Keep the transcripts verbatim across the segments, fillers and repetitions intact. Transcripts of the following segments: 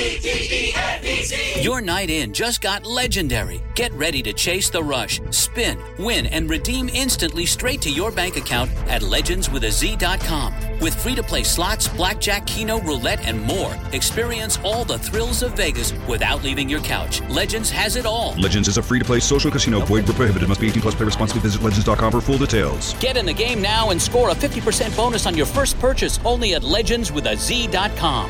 Your night in just got legendary. Get ready to chase the rush, spin, win, and redeem instantly straight to your bank account at legends with a z dot com. With free-to-play slots, blackjack, keno, roulette, and more, experience all the thrills of Vegas without leaving your couch. Legends has it all. Legends is a free-to-play social casino. Void where prohibited. Must be eighteen plus. Play responsibly. Visit legends dot com for full details. Get in the game now and score a fifty percent bonus on your first purchase only at legends with a z dot com.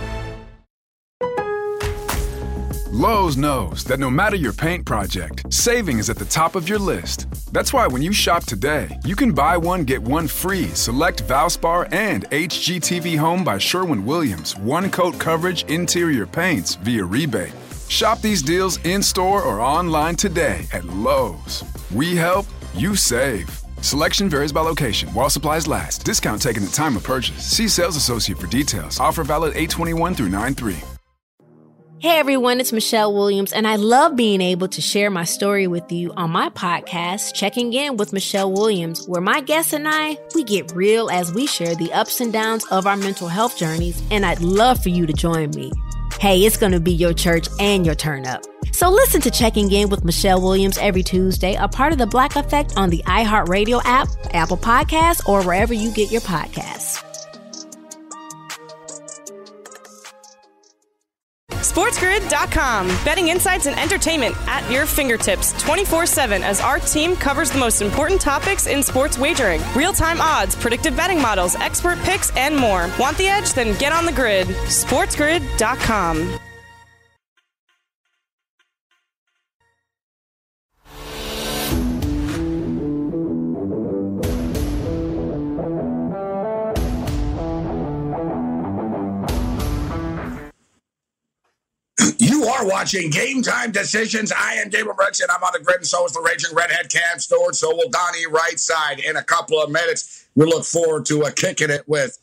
Lowe's knows that no matter your paint project, saving is at the top of your list. That's why when you shop today, you can buy one, get one free select Valspar and H G T V Home by Sherwin-Williams one-coat coverage interior paints via rebate. Shop these deals in-store or online today at Lowe's. We help, you save. Selection varies by location. While supplies last. Discount taken at time of purchase. See sales associate for details. Offer valid eight twenty-one through nine three. Hey everyone, it's Michelle Williams, and I love being able to share my story with you on my podcast, Checking In with Michelle Williams, where my guests and I, we get real as we share the ups and downs of our mental health journeys, and I'd love for you to join me. Hey, it's going to be your church and your turn up. So listen to Checking In with Michelle Williams every Tuesday, a part of the Black Effect on the iHeartRadio app, Apple Podcasts, or wherever you get your podcasts. SportsGrid dot com. Betting insights and entertainment at your fingertips twenty-four seven as our team covers the most important topics in sports wagering. Real-time odds, predictive betting models, expert picks, and more. Want the edge? Then get on the grid. SportsGrid dot com. You are watching Game Time Decisions. I am Gabriel Brooks, and I'm on the grid, and so is the Raging Redhead Cam Stewart. So will Donnie Right Side in a couple of minutes. We look forward to uh, kicking it with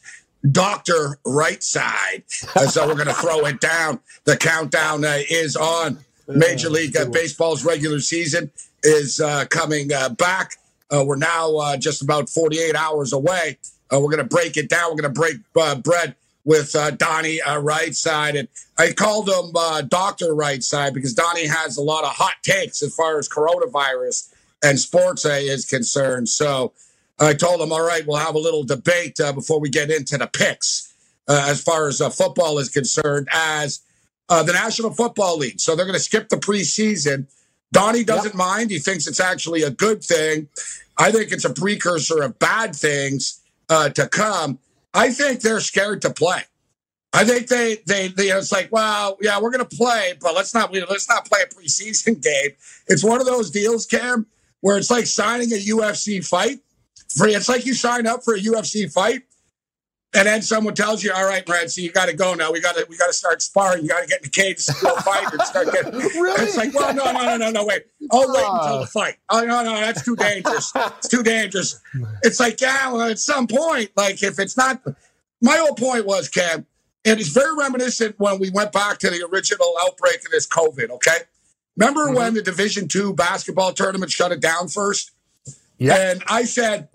Doctor Right Side. Uh, so we're going to throw it down. The countdown uh, is on. Major League uh, Baseball's regular season is uh, coming uh, back. Uh, we're now uh, just about forty-eight hours away. Uh, we're going to break it down. We're going to break uh, bread with uh, Donnie uh, Right Side. And I called him uh, Doctor Right Side because Donnie has a lot of hot takes as far as coronavirus and sports uh, is concerned. So I told him, all right, we'll have a little debate uh, before we get into the picks uh, as far as uh, football is concerned as uh, the National Football League. So they're going to skip the preseason. Donnie doesn't yep. mind. He thinks it's actually a good thing. I think it's a precursor of bad things uh, to come. I think they're scared to play. I think they, they, they it's like, well, yeah, we're going to play, but let's not, let's not play a preseason game. It's one of those deals, Cam, where it's like signing a U F C fight. Free. It's like you sign up for a U F C fight, and then someone tells you, all right, Brad, so you got to go now. We got to, we got to start sparring. You got to get in the cage, go fight, and start getting. Really? It's like, well, no, no, no, no, no, wait. I'll wait until the fight. Oh, no, no, that's too dangerous. It's too dangerous. It's like, yeah, well, at some point, like if it's not, my whole point was, Cam, and it's very reminiscent when we went back to the original outbreak of this COVID. Okay, remember mm-hmm. when the Division Two basketball tournament shut it down first? Yeah, and I said,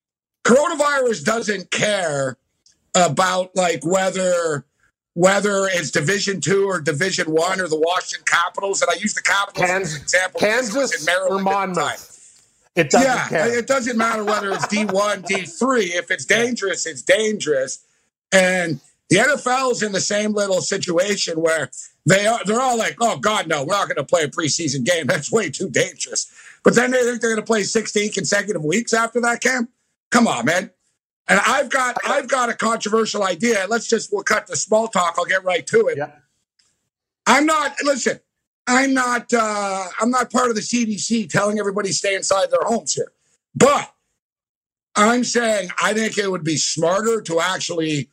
coronavirus doesn't care about like whether whether it's Division Two or Division One or the Washington Capitals, and I use the Capitals Kansas, as an example. Kansas in Maryland or Monmouth. It doesn't yeah, care. It doesn't matter whether it's D one, D three. If it's dangerous, it's dangerous. And the N F L is in the same little situation where they are, they're all like, oh, God, no, we're not going to play a preseason game. That's way too dangerous. But then they think they're going to play sixteen consecutive weeks after that, Cam? Come on, man. And I've got I've got a controversial idea. Let's just, we'll cut the small talk. I'll get right to it. Yeah. I'm not, listen, I'm not, uh, I'm not part of the C D C telling everybody to stay inside their homes here. But I'm saying I think it would be smarter to actually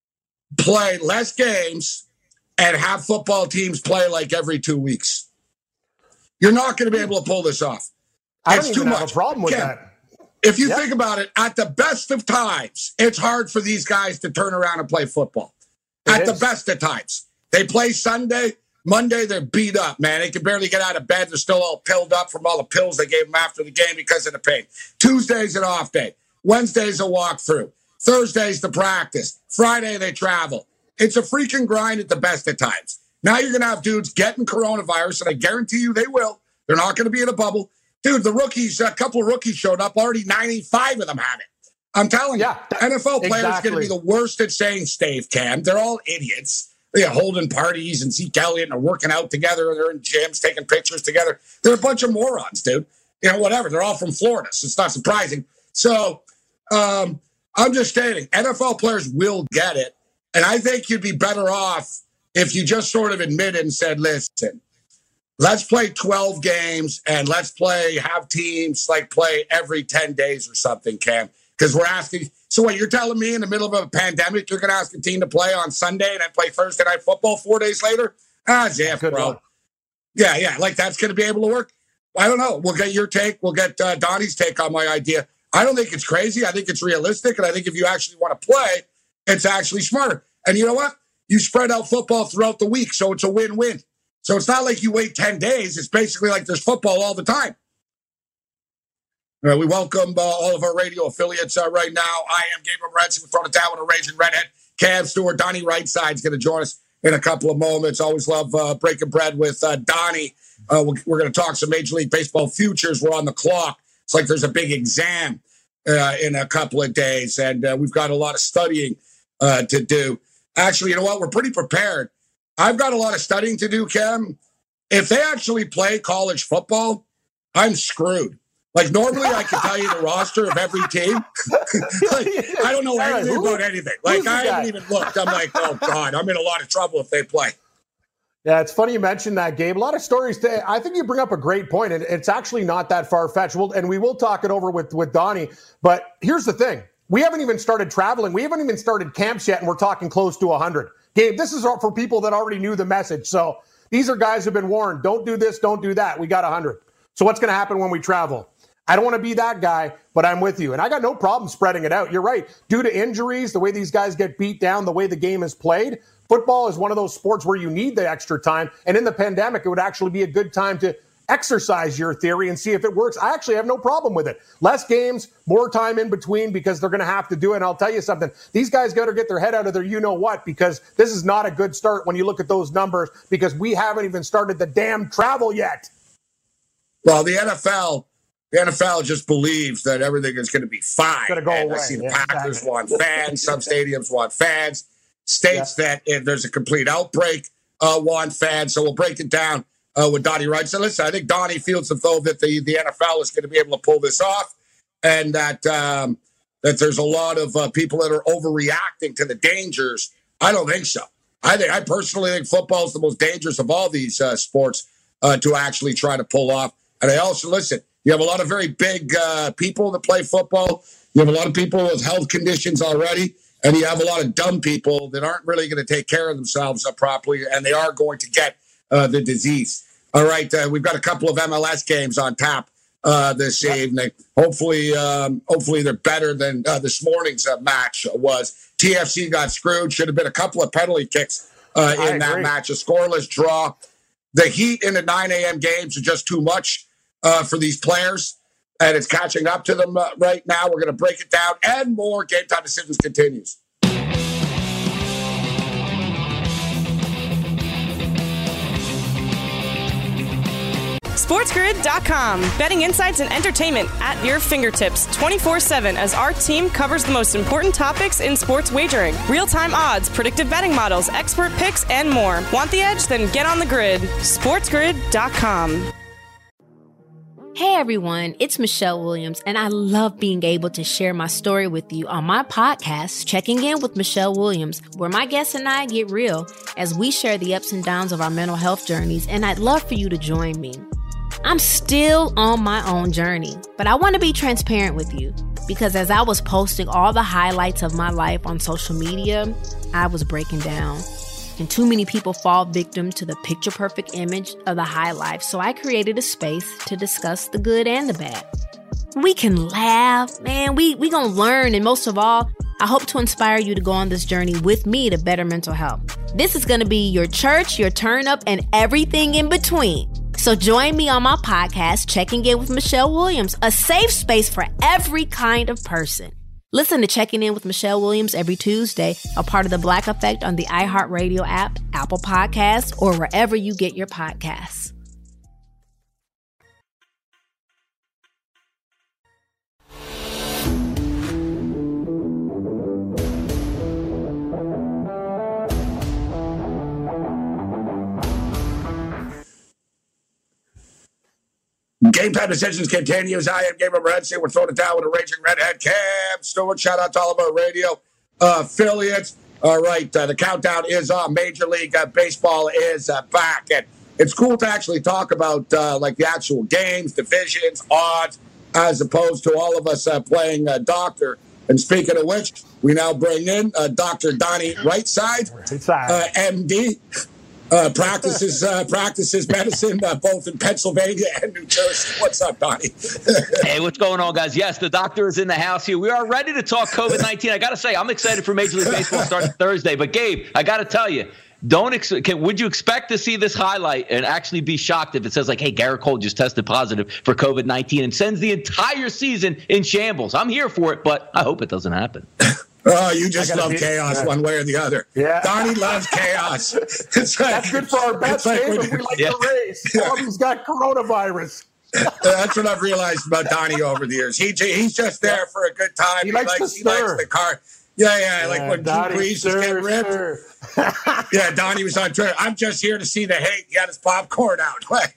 play less games and have football teams play like every two weeks. You're not going to be able to pull this off. I it's don't too even much. have a problem with Ken, that. If you yeah. think about it, at the best of times, it's hard for these guys to turn around and play football. It at is. the best of times. They play Sunday. Monday, they're beat up, man. They can barely get out of bed. They're still all pilled up from all the pills they gave them after the game because of the pain. Tuesday's an off day. Wednesday's a walkthrough. Thursday's the practice. Friday, they travel. It's a freaking grind at the best of times. Now you're going to have dudes getting coronavirus, and I guarantee you they will. They're not going to be in a bubble. Dude, the rookies, a couple of rookies showed up. Already ninety-five of them have it. I'm telling yeah, you, N F L players exactly. are going to be the worst at saying stave, Cam. They're all idiots. They're holding parties and Zeke Elliott and are working out together. And they're in gyms taking pictures together. They're a bunch of morons, dude. You know, whatever. They're all from Florida, so it's not surprising. So um, I'm just stating, N F L players will get it. And I think you'd be better off if you just sort of admitted and said, listen, let's play twelve games and let's play, have teams like play every ten days or something, Cam. Because we're asking, so what, you're telling me in the middle of a pandemic, you're going to ask a team to play on Sunday and then play Thursday night football four days later? Ah, Jeff, bro. One. Yeah, yeah, like that's going to be able to work? I don't know. We'll get your take. We'll get uh, Donnie's take on my idea. I don't think it's crazy. I think it's realistic. And I think if you actually want to play, it's actually smarter. And you know what? You spread out football throughout the week, so it's a win-win. So it's not like you wait ten days. It's basically like there's football all the time. Uh, we welcome uh, all of our radio affiliates uh, right now. I am Gabriel Morency. We're throwing it down with a raging redhead. Cam Stewart, Donnie Rightside is going to join us in a couple of moments. Always love uh, breaking bread with uh, Donnie. Uh, we're we're going to talk some Major League Baseball futures. We're on the clock. It's like there's a big exam uh, in a couple of days, and uh, we've got a lot of studying uh, to do. Actually, you know what? We're pretty prepared. I've got a lot of studying to do, Cam. If they actually play college football, I'm screwed. Like, normally I can tell you the roster of every team. Like, I don't know anything about anything. Like, I haven't even looked. I'm like, oh, God, I'm in a lot of trouble if they play. Yeah, it's funny you mentioned that, Gabe. A lot of stories today. I think you bring up a great point, and it's actually not that far-fetched. We'll, and we will talk it over with, with Donnie. But here's the thing. We haven't even started traveling. We haven't even started camps yet, and we're talking close to one hundred. Gabe, this is for people that already knew the message. So these are guys who have been warned. Don't do this, don't do that. We got one hundred. So what's going to happen when we travel? I don't want to be that guy, but I'm with you. And I got no problem spreading it out. You're right. Due to injuries, the way these guys get beat down, the way the game is played, football is one of those sports where you need the extra time. And in the pandemic, it would actually be a good time to exercise your theory and see if it works. I actually have no problem with it. Less games, more time in between because they're going to have to do it. And I'll tell you something. These guys got to get their head out of their you-know-what because this is not a good start when you look at those numbers because we haven't even started the damn travel yet. Well, the N F L... The N F L just believes that everything is going to be fine. Go and away. I see the yeah, Packers exactly. want fans. Some stadiums want fans. States yeah. that if there's a complete outbreak uh, want fans. So we'll break it down uh, with Donnie Wright. So listen, I think Donnie feels as though that the, the N F L is going to be able to pull this off and that um, that there's a lot of uh, people that are overreacting to the dangers. I don't think so. I think I personally think football is the most dangerous of all these uh, sports uh, to actually try to pull off. And I also, listen, you have a lot of very big uh, people that play football. You have a lot of people with health conditions already. And you have a lot of dumb people that aren't really going to take care of themselves uh, properly. And they are going to get uh, the disease. All right. Uh, we've got a couple of M L S games on tap uh, this yep. evening. Hopefully, um, hopefully they're better than uh, this morning's uh, match was. T F C got screwed. Should have been a couple of penalty kicks uh, in that match. A scoreless draw. The heat in the nine a.m. games are just too much. Uh, for these players, and it's catching up to them uh, right now. We're going to break it down and more. Game Time Decisions continues. SportsGrid dot com. Betting insights and entertainment at your fingertips twenty-four seven as our team covers the most important topics in sports wagering. Real-time odds, predictive betting models, expert picks, and more. Want the edge? Then get on the grid. SportsGrid dot com. Hey everyone, it's Michelle Williams, and I love being able to share my story with you on my podcast, Checking In with Michelle Williams, where my guests and I get real as we share the ups and downs of our mental health journeys, and I'd love for you to join me. I'm still on my own journey, but I want to be transparent with you because as I was posting all the highlights of my life on social media, I was breaking down. And too many people fall victim to the picture-perfect image of the high life, so I created a space to discuss the good and the bad. We can laugh, man, we we gonna learn, and most of all, I hope to inspire you to go on this journey with me to better mental health. This is gonna be your church, your turn-up, and everything in between. So join me on my podcast, Checking In with Michelle Williams, a safe space for every kind of person. Listen to Checking In with Michelle Williams every Tuesday, a part of the Black Effect on the iHeartRadio app, Apple Podcasts, or wherever you get your podcasts. Game Time Decisions continues. I am Gabriel Morency. We're throwing it down with a Raging Redhead. Cam Stewart, shout out to all of our radio uh, affiliates. All right, uh, the countdown is on. Major League uh, Baseball is uh, back. And it's cool to actually talk about uh, like the actual games, divisions, odds, as opposed to all of us uh, playing uh, doctor. And speaking of which, we now bring in uh, Doctor Donnie Rightside, uh, M D. Uh, practices uh, practices medicine uh, both in Pennsylvania and New Jersey. What's up, Donnie? Hey, what's going on, guys? Yes, the doctor is in the house here. We are ready to talk COVID nineteen. I got to say, I'm excited for Major League Baseball starting Thursday. But, Gabe, I got to tell you, don't ex- can, would you expect to see this highlight and actually be shocked if it says, like, hey, Garrett Cole just tested positive for COVID nineteen and sends the entire season in shambles? I'm here for it, but I hope it doesn't happen. Oh, you just love be, chaos yeah. one way or the other. Yeah. Donnie loves chaos. It's like, That's good for our bets, like Dave, when, if we like yeah. the race. Oh, he's got coronavirus. That's what I've realized about Donnie over the years. He He's just there for a good time. He, he likes, likes, to he likes the car. Yeah, yeah, yeah, like when Drew Brees was getting ripped. Yeah, Donnie was on Twitter. I'm just here to see the hate. He had his popcorn out. Like,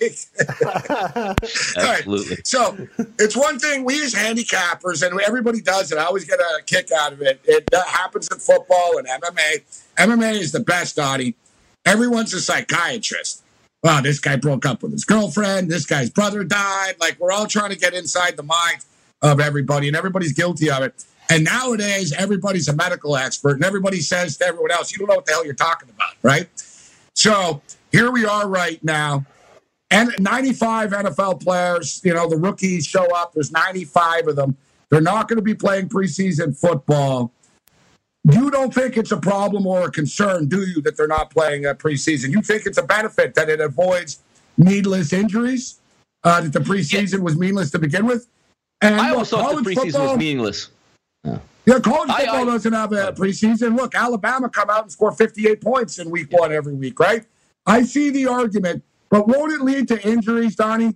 Absolutely. Right. So it's one thing we as handicappers, and everybody does it. I always get a kick out of it. It uh, happens in football and M M A. M M A is the best, Donnie. Everyone's a psychiatrist. Wow, this guy broke up with his girlfriend. This guy's brother died. Like, we're all trying to get inside the mind of everybody, and everybody's guilty of it. And nowadays, everybody's a medical expert, and everybody says to everyone else, you don't know what the hell you're talking about, right? So here we are right now. And ninety-five N F L players, you know, the rookies show up. There's ninety-five of them. They're not going to be playing preseason football. You don't think it's a problem or a concern, do you, that they're not playing uh, preseason? You think it's a benefit that it avoids needless injuries, uh, that the preseason was meaningless to begin with? And I always look, thought the preseason football, was meaningless. Yeah, yeah college football I, I, doesn't have a preseason. Look, Alabama come out and score fifty-eight points in week one every week, right? I see the argument, but won't it lead to injuries, Donnie?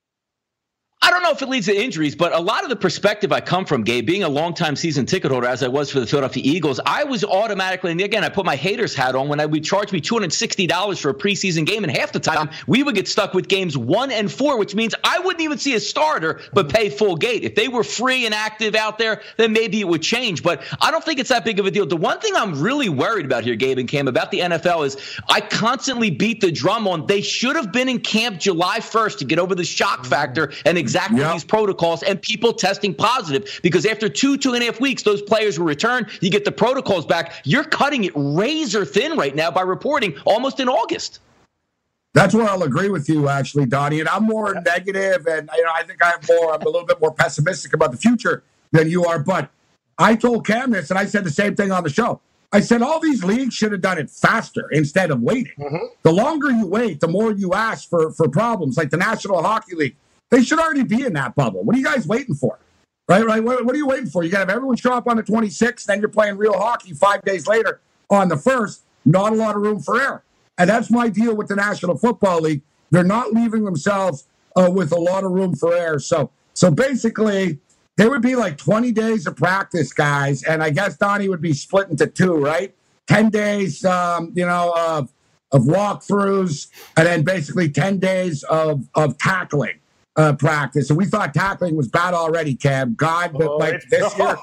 I don't know if it leads to injuries, but a lot of the perspective I come from, Gabe, being a longtime season ticket holder as I was for the Philadelphia Eagles, I was automatically, and again, I put my haters hat on when I would charge me two hundred sixty dollars for a preseason game, and half the time we would get stuck with games one and four, which means I wouldn't even see a starter but pay full gate. If they were free and active out there, then maybe it would change, but I don't think it's that big of a deal. The one thing I'm really worried about here, Gabe and Cam, about the N F L is I constantly beat the drum on they should have been in camp July first to get over the shock factor and exactly yep. these protocols and people testing positive, because after two, two and a half weeks, those players will return. You get the protocols back. You're cutting it razor thin right now by reporting almost in August. That's where I'll agree with you, actually, Donnie. And I'm more negative, and you know, I think I'm more, I'm a little bit more pessimistic about the future than you are. But I told Cam this, and I said the same thing on the show. I said all these leagues should have done it faster instead of waiting. Mm-hmm. The longer you wait, the more you ask for for problems. Like the National Hockey League. They should already be in that bubble. What are you guys waiting for? Right, right. What, what are you waiting for? You got to have everyone show up on the twenty-sixth, then you're playing real hockey five days later on the first. Not a lot of room for error. And that's my deal with the National Football League. They're not leaving themselves uh, with a lot of room for error. So, so basically, there would be like twenty days of practice, guys. And I guess Donnie would be split into two, right? ten days, um, you know, of, of walkthroughs, and then basically ten days of, of tackling. Uh, practice, and we thought tackling was bad already, Cam. God, but oh, like this year,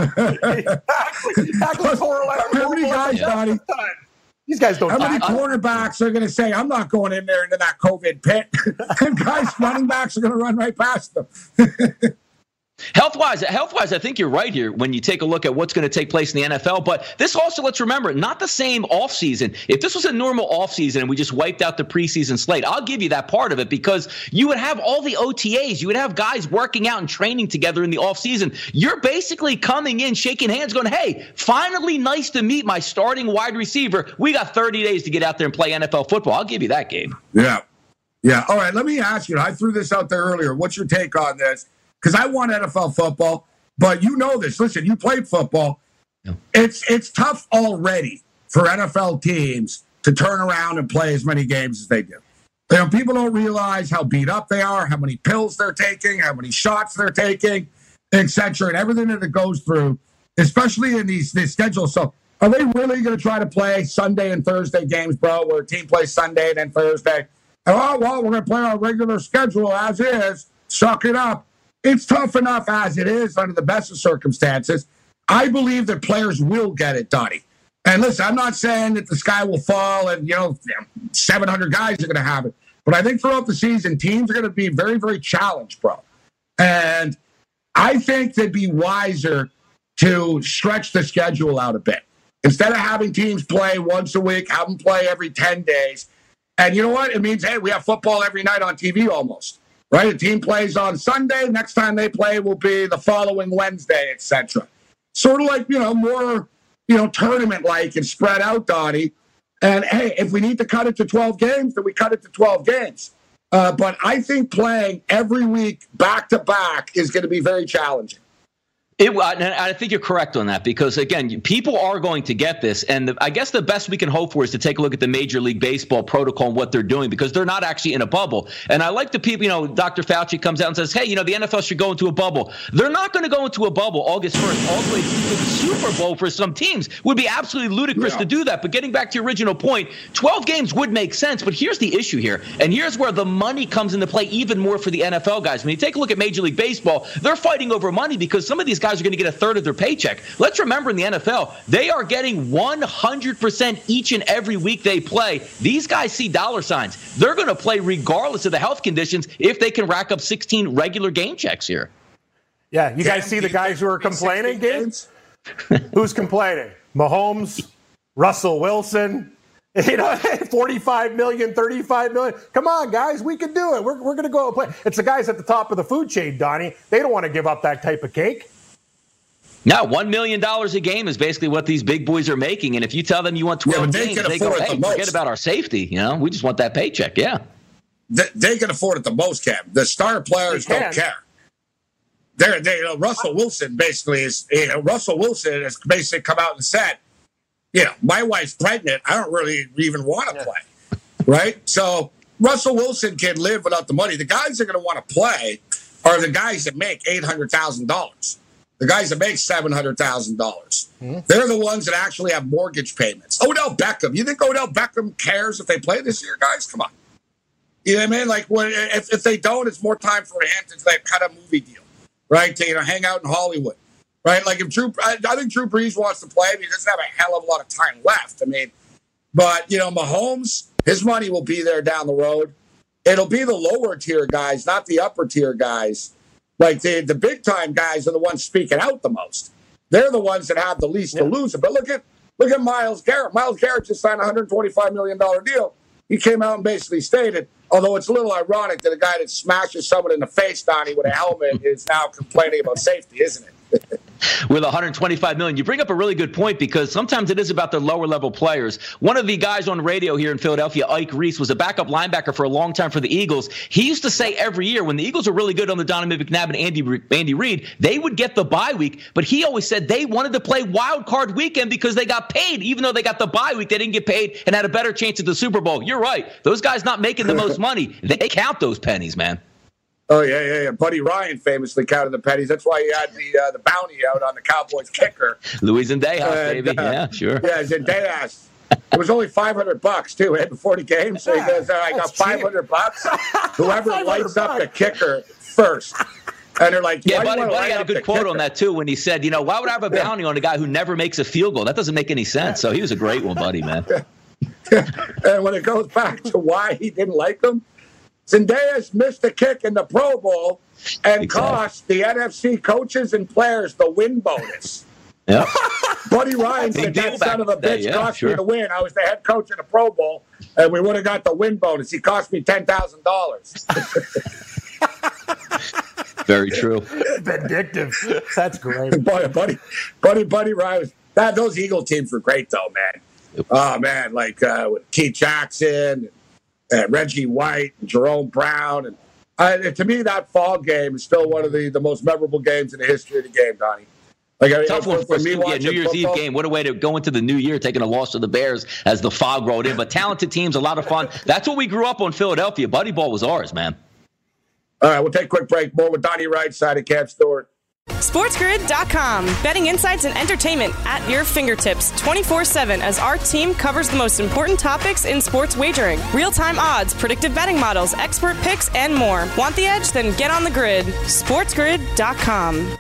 exactly. How many guys, Donnie? These guys don't. How many tackle. cornerbacks are going to say, "I'm not going in there into that COVID pit"? And guys, running backs are going to run right past them. Health-wise, health-wise, I think you're right here when you take a look at what's going to take place in the N F L. But this also, let's remember, not the same offseason. If this was a normal offseason and we just wiped out the preseason slate, I'll give you that part of it, because you would have all the O T As. You would have guys working out and training together in the offseason. You're basically coming in, shaking hands, going, hey, finally nice to meet my starting wide receiver. We got thirty days to get out there and play N F L football. I'll give you that, Gabe. Yeah. Yeah. All right, let me ask you. I threw this out there earlier. What's your take on this? Because I want N F L football. But you know this. Listen, you played football. Yeah. It's it's tough already for N F L teams to turn around and play as many games as they do. You know, people don't realize how beat up they are, how many pills they're taking, how many shots they're taking, et cetera, and everything that it goes through, especially in these, these schedules. So are they really going to try to play Sunday and Thursday games, bro, where a team plays Sunday and then Thursday? And, oh, well, we're going to play our regular schedule as is. Suck it up. It's tough enough as it is under the best of circumstances. I believe that players will get it, Donnie. And listen, I'm not saying that the sky will fall and, you know, seven hundred guys are going to have it. But I think throughout the season, teams are going to be very, very challenged, bro. And I think they'd be wiser to stretch the schedule out a bit. Instead of having teams play once a week, have them play every ten days. And you know what? It means, hey, we have football every night on T V almost, right? A team plays on Sunday. Next time they play will be the following Wednesday, et cetera. Sort of like, you know, more, you know, tournament-like and spread out, Donnie. And, hey, if we need to cut it to twelve games, then we cut it to twelve games. Uh, but I think playing every week back-to-back is going to be very challenging. It, I think you're correct on that because, again, people are going to get this. And the, I guess the best we can hope for is to take a look at the Major League Baseball protocol and what they're doing because they're not actually in a bubble. And I like the people, you know, Doctor Fauci comes out and says, hey, you know, the N F L should go into a bubble. They're not going to go into a bubble August first all the way to the Super Bowl for some teams. It would be absolutely ludicrous yeah. to do that. But getting back to your original point, twelve games would make sense. But here's the issue here. And here's where the money comes into play even more for the N F L guys. When you take a look at Major League Baseball, they're fighting over money because some of these guys are going to get a third of their paycheck. Let's remember in the N F L, they are getting one hundred percent each and every week they play. These guys see dollar signs. They're going to play regardless of the health conditions if they can rack up sixteen regular game checks here. Yeah, you guys see the guys who are complaining, games? Who's complaining? Mahomes, Russell Wilson, you know, forty-five million, thirty-five million. Come on, guys, we can do it. We're, we're going to go and play. It's the guys at the top of the food chain, Donnie. They don't want to give up that type of cake. Now, one million dollars a game is basically what these big boys are making. And if you tell them you want twelve yeah, they games, they go, hey, the forget about our safety. You know, we just want that paycheck. Yeah. They, they can afford it the most, Cam. The star players don't care. They're, they, you know, Russell Wilson basically is, you know, Russell Wilson has basically come out and said, you know, my wife's pregnant. I don't really even want to yeah. play. Right? So Russell Wilson can live without the money. The guys that are going to want to play are the guys that make eight hundred thousand dollars. The guys that make seven hundred thousand dollars. Mm-hmm. They're the ones that actually have mortgage payments. Odell Beckham. You think Odell Beckham cares if they play this year, guys? Come on. You know what I mean? Like, when, if, if they don't, it's more time for him to like, cut a movie deal, right? To, you know, hang out in Hollywood, right? Like, if Drew, I, I think Drew Brees wants to play, but he doesn't have a hell of a lot of time left. I mean, but, you know, Mahomes, his money will be there down the road. It'll be the lower tier guys, not the upper tier guys. Like, the, the big-time guys are the ones speaking out the most. They're the ones that have the least yeah. to lose. But look at look at Myles Garrett. Myles Garrett just signed a one hundred twenty-five million dollars deal. He came out and basically stated, although it's a little ironic that a guy that smashes someone in the face, Donnie, with a helmet is now complaining about safety, isn't it? With one hundred twenty-five million dollars. You bring up a really good point because sometimes it is about the lower level players. One of the guys on radio here in Philadelphia, Ike Reese, was a backup linebacker for a long time for the Eagles. He used to say every year when the Eagles were really good on the Donovan McNabb and Andy, Andy Reid, they would get the bye week, but he always said they wanted to play wild card weekend because they got paid. Even though they got the bye week, they didn't get paid and had a better chance at the Super Bowl. You're right. Those guys not making the most money. They count those pennies, man. Oh, yeah, yeah, yeah. Buddy Ryan famously counted the pennies. That's why he had the uh, the bounty out on the Cowboys kicker. Luis Zendejas, baby. Uh, yeah, sure. Yeah, Zendejas. It was only five hundred bucks, too, eh, before the game. So he goes, uh, I got five hundred bucks. Whoever lights up the kicker first. And they're like, yeah, Buddy, Buddy had a good quote kicker? on that, too, when he said, you know, why would I have a bounty on a guy who never makes a field goal? That doesn't make any sense. So he was a great one, Buddy, man. And when it goes back to why he didn't like him, Zendejas missed a kick in the Pro Bowl and exactly. cost the N F C coaches and players the win bonus. Yep. Buddy Ryan said, that son of a bitch yeah, cost sure. me the win. I was the head coach in the Pro Bowl, and we would have got the win bonus. He cost me ten thousand dollars. Very true. Vindictive. That's great. Buddy, buddy, buddy, buddy Ryan. That, those Eagle teams were great, though, man. Yep. Oh, man, like uh, with Keith Jackson and Uh, Reggie White, and Jerome Brown, and I, to me, that fall game is still one of the, the most memorable games in the history of the game, Donnie. Like, I mean, Tough one for me. Yeah, New Year's football. Eve game. What a way to go into the new year, taking a loss to the Bears as the fog rolled in. But talented teams, a lot of fun. That's what we grew up on Philadelphia. Buddy ball was ours, man. All right, we'll take a quick break. More with Donnie Wright, side of Cam Stewart. SportsGrid dot com. Betting insights and entertainment at your fingertips twenty-four seven as our team covers the most important topics in sports wagering. Real-time odds, predictive betting models, expert picks, and more. Want the edge? Then get on the grid. SportsGrid dot com.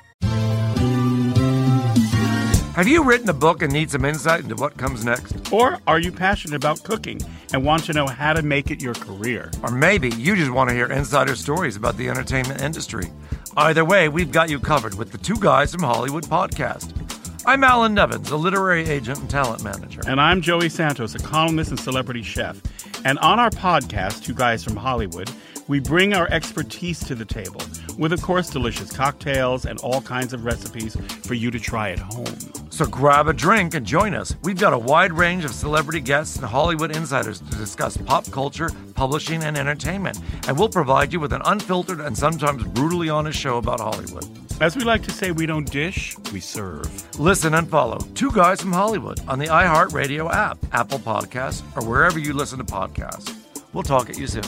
Have you written a book and need some insight into what comes next? Or are you passionate about cooking and want to know how to make it your career? Or maybe you just want to hear insider stories about the entertainment industry. Either way, we've got you covered with the Two Guys from Hollywood podcast. I'm Alan Nevins, a literary agent and talent manager. And I'm Joey Santos, a columnist and celebrity chef. And on our podcast, Two Guys from Hollywood, we bring our expertise to the table with, of course, delicious cocktails and all kinds of recipes for you to try at home. So grab a drink and join us. We've got a wide range of celebrity guests and Hollywood insiders to discuss pop culture, publishing, and entertainment. And we'll provide you with an unfiltered and sometimes brutally honest show about Hollywood. As we like to say, we don't dish, we serve. Listen and follow Two Guys from Hollywood on the iHeartRadio app, Apple Podcasts, or wherever you listen to podcasts. We'll talk at you soon.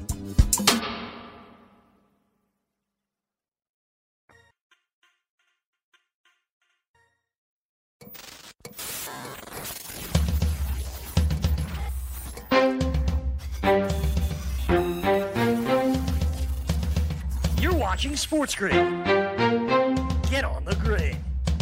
You're watching Sports Grid. Get on the grid.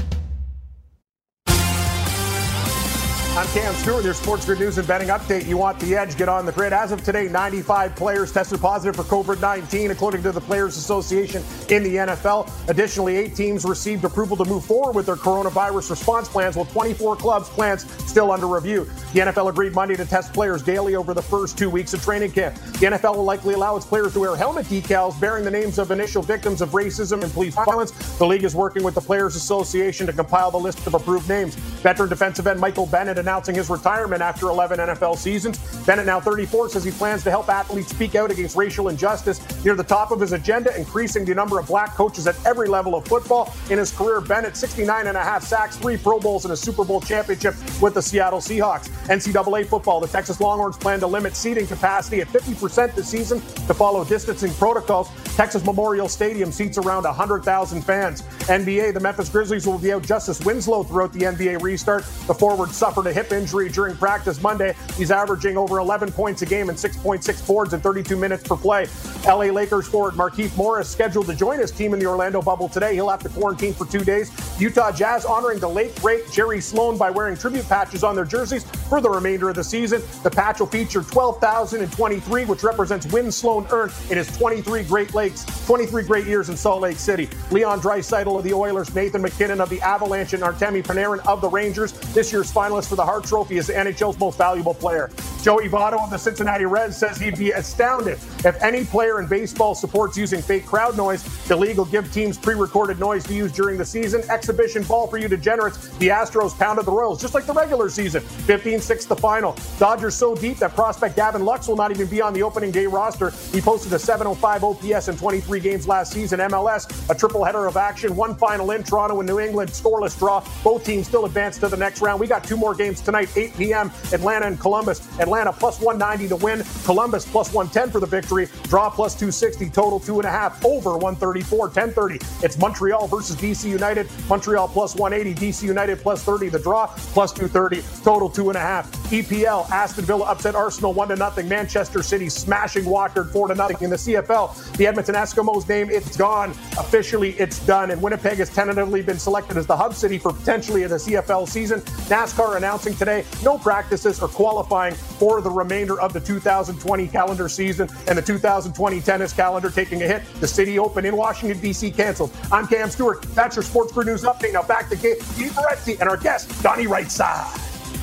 I'm Cam Stewart, your Sports Grid News and Betting Update. You want the edge, get on the grid. As of today, ninety-five players tested positive for covid nineteen, according to the Players Association in the N F L. Additionally, eight teams received approval to move forward with their coronavirus response plans, while twenty-four clubs' plans still under review. The N F L agreed Monday to test players daily over the first two weeks of training camp. The N F L will likely allow its players to wear helmet decals bearing the names of initial victims of racism and police violence. The league is working with the Players Association to compile the list of approved names. Veteran defensive end Michael Bennett announcing his retirement after eleven N F L seasons. Bennett, now thirty-four, says he plans to help athletes speak out against racial injustice. Near the top of his agenda, increasing the number of black coaches at every level of football. In his career, Bennett, sixty-nine and a half sacks, three Pro Bowls, and a Super Bowl championship with the Seattle Seahawks. N C double A football, the Texas Longhorns plan to limit seating capacity at fifty percent this season to follow distancing protocols. Texas Memorial Stadium seats around one hundred thousand fans. N B A, the Memphis Grizzlies will be out Justice Winslow throughout the N B A restart. The forward suffered a hip injury during practice Monday. He's averaging over eleven points a game and six point six boards in thirty-two minutes per play. L A Lakers forward Markieff Morris scheduled to join his team in the Orlando bubble today. He'll have to quarantine for two days. Utah Jazz honoring the late great Jerry Sloan by wearing tribute patches on their jerseys for the remainder of the season. The patch will feature twelve thousand twenty-three, which represents wins Sloan earned in his twenty-three Great Lakes, twenty-three great years in Salt Lake City. Leon Draisaitl of the Oilers, Nathan McKinnon of the Avalanche, and Artemi Panarin of the Rangers. This year's finalist for the Hart Trophy is the N H L's most valuable player. Joey Votto of the Cincinnati Reds says he'd be astounded if any player in baseball supports using fake crowd noise. The league will give teams pre-recorded noise to use during the season. Exhibition ball for you degenerates. The Astros pounded the Royals just like the regular season. fifteen six the final. Dodgers so deep that prospect Gavin Lux will not even be on the opening day roster. He posted a seven oh five O P S in twenty-three games last season. M L S, a triple header of action. One final in Toronto and New England. Scoreless draw. Both teams still advance to the next round. We got two more games tonight, eight p.m. Atlanta and Columbus. Atlanta plus one ninety to win. Columbus plus one ten for the victory. Draw plus two sixty. Total two and a half. Over one thirty-four. ten thirty. It's Montreal versus D C United. Montreal plus one eighty. D C United plus thirty. The draw plus two thirty. Total two and a half. E P L. Aston Villa upset Arsenal one to nothing. Manchester City smashing Watford four to nothing. In the C F L, the Edmonton Eskimos name, it's gone. Officially, it's done. And Winnipeg has tentatively been selected as the hub city for potentially the C F L season. NASCAR announcing today no practices or qualifying for the remainder of the two thousand twenty calendar season, and the two thousand twenty tennis calendar taking a hit. The City Open in Washington, D C canceled. I'm Cam Stewart. That's your Sports Grid News update. Now back to Gabe Morency and our guest, Donnie Rightside.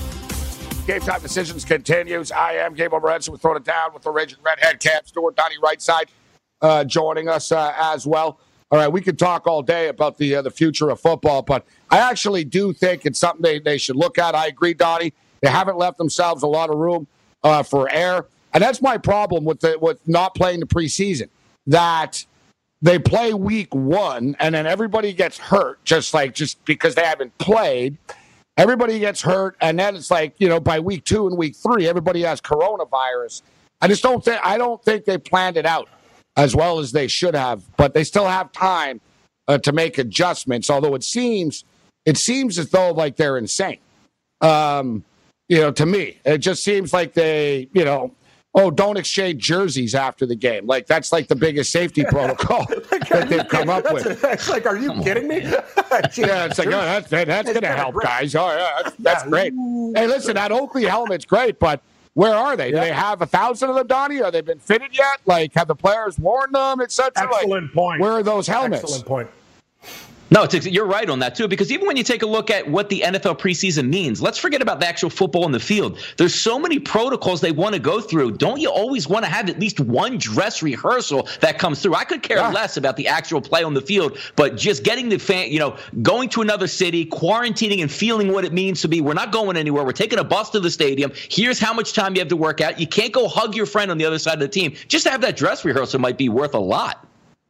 Game Time Decisions continues. I am Gabe Morency. We're throwing it down with the Raging Redhead, Cam Stewart, Donnie Rightside uh, joining us uh, as well. All right, we could talk all day about the uh, the future of football, but I actually do think it's something they, they should look at. I agree, Donnie. They haven't left themselves a lot of room uh, for error, and that's my problem with the, with not playing the preseason. that they play week one and then everybody gets hurt, just like just because they haven't played. Everybody gets hurt, and then it's like, you know, by week two and week three, everybody has coronavirus. I just don't think I don't think they planned it out as well as they should have, but they still have time uh, to make adjustments. Although it seems it seems as though like they're insane. Um, you know, to me, it just seems like they, you know, oh, don't exchange jerseys after the game. Like that's like the biggest safety protocol that they've come up with. It's like, are you kidding me? Yeah, it's like, oh, that's that's going to help, great. guys. Oh, yeah, that's, that's yeah. great. Hey, listen, that Oakley helmet's great, but where are they? Do yeah. they have a thousand of them, Donnie? Have they been fitted yet? Like, have the players worn them, et cetera? Excellent like, point. Where are those helmets? Excellent point. No, it's, you're right on that, too, because even when you take a look at what the N F L preseason means, let's forget about the actual football in the field. There's so many protocols they want to go through. Don't you always want to have at least one dress rehearsal that comes through? I could care yeah. less about the actual play on the field, but just getting the fan, you know, going to another city, quarantining and feeling what it means to be, we're not going anywhere. We're taking a bus to the stadium. Here's how much time you have to work out. You can't go hug your friend on the other side of the team. Just to have that dress rehearsal might be worth a lot.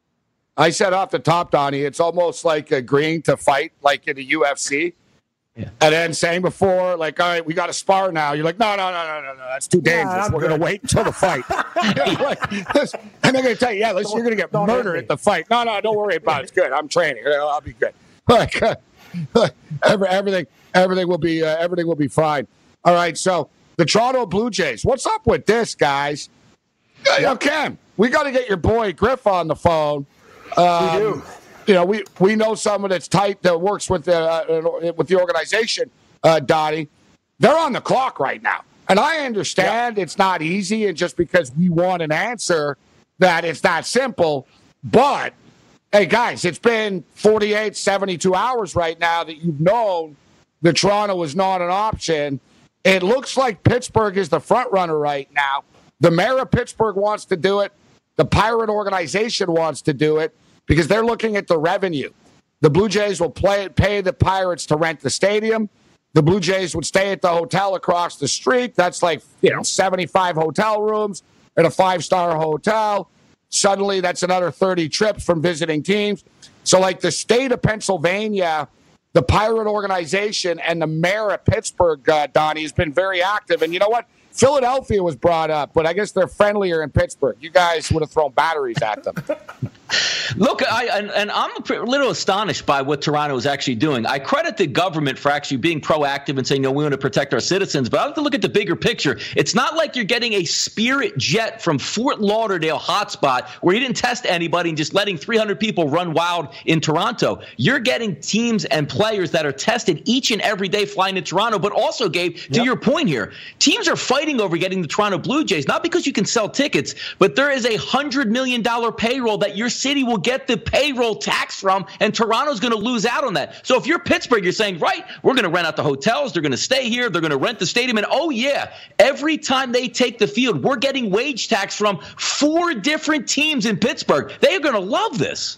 I said off the top, Donnie, it's almost like agreeing to fight like in the U F C. Yeah. And then saying before, like, all right, we got to spar now. You're like, no, no, no, no, no, no, that's too dangerous. Yeah, We're going to wait until the fight. like, and they're going to tell you, yeah, listen, you're going to get murdered at the fight. No, no, don't worry about it. It's good. I'm training. I'll be good. Like, uh, everything, everything will be, uh, everything will be fine. All right, so the Toronto Blue Jays. What's up with this, guys? Uh, Cam, we got to get your boy Griff on the phone. Um, we do. You know, we, we know someone that's tight that works with the uh, with the organization, uh, Dottie. They're on the clock right now. And I understand yeah. it's not easy, and just because we want an answer that it's not simple. But, hey, guys, it's been forty-eight, seventy-two hours right now that you've known that Toronto is not an option. It looks like Pittsburgh is the front runner right now. The mayor of Pittsburgh wants to do it. The Pirate organization wants to do it because they're looking at the revenue. The Blue Jays will play, pay the Pirates to rent the stadium. The Blue Jays would stay at the hotel across the street. That's like, you know, seventy-five hotel rooms at a five-star hotel. Suddenly, that's another thirty trips from visiting teams. So, like, the state of Pennsylvania, the Pirate organization, and the mayor of Pittsburgh, uh, Donnie, has been very active. And you know what? Philadelphia was brought up, but I guess they're friendlier in Pittsburgh. You guys would have thrown batteries at them. Look, I and, and I'm a little astonished by what Toronto is actually doing. I credit the government for actually being proactive and saying, no, we want to protect our citizens. But I have to look at the bigger picture. It's not like you're getting a Spirit jet from Fort Lauderdale hotspot where you didn't test anybody and just letting three hundred people run wild in Toronto. You're getting teams and players that are tested each and every day flying to Toronto. But also, Gabe, to yep. your point here, teams are fighting over getting the Toronto Blue Jays, not because you can sell tickets, but there is a one hundred million dollars payroll that your city will get the payroll tax from, and Toronto's going to lose out on that. So if you're Pittsburgh, you're saying, right, we're going to rent out the hotels, they're going to stay here, they're going to rent the stadium, and oh yeah, every time they take the field, we're getting wage tax from four different teams in Pittsburgh. They are going to love this.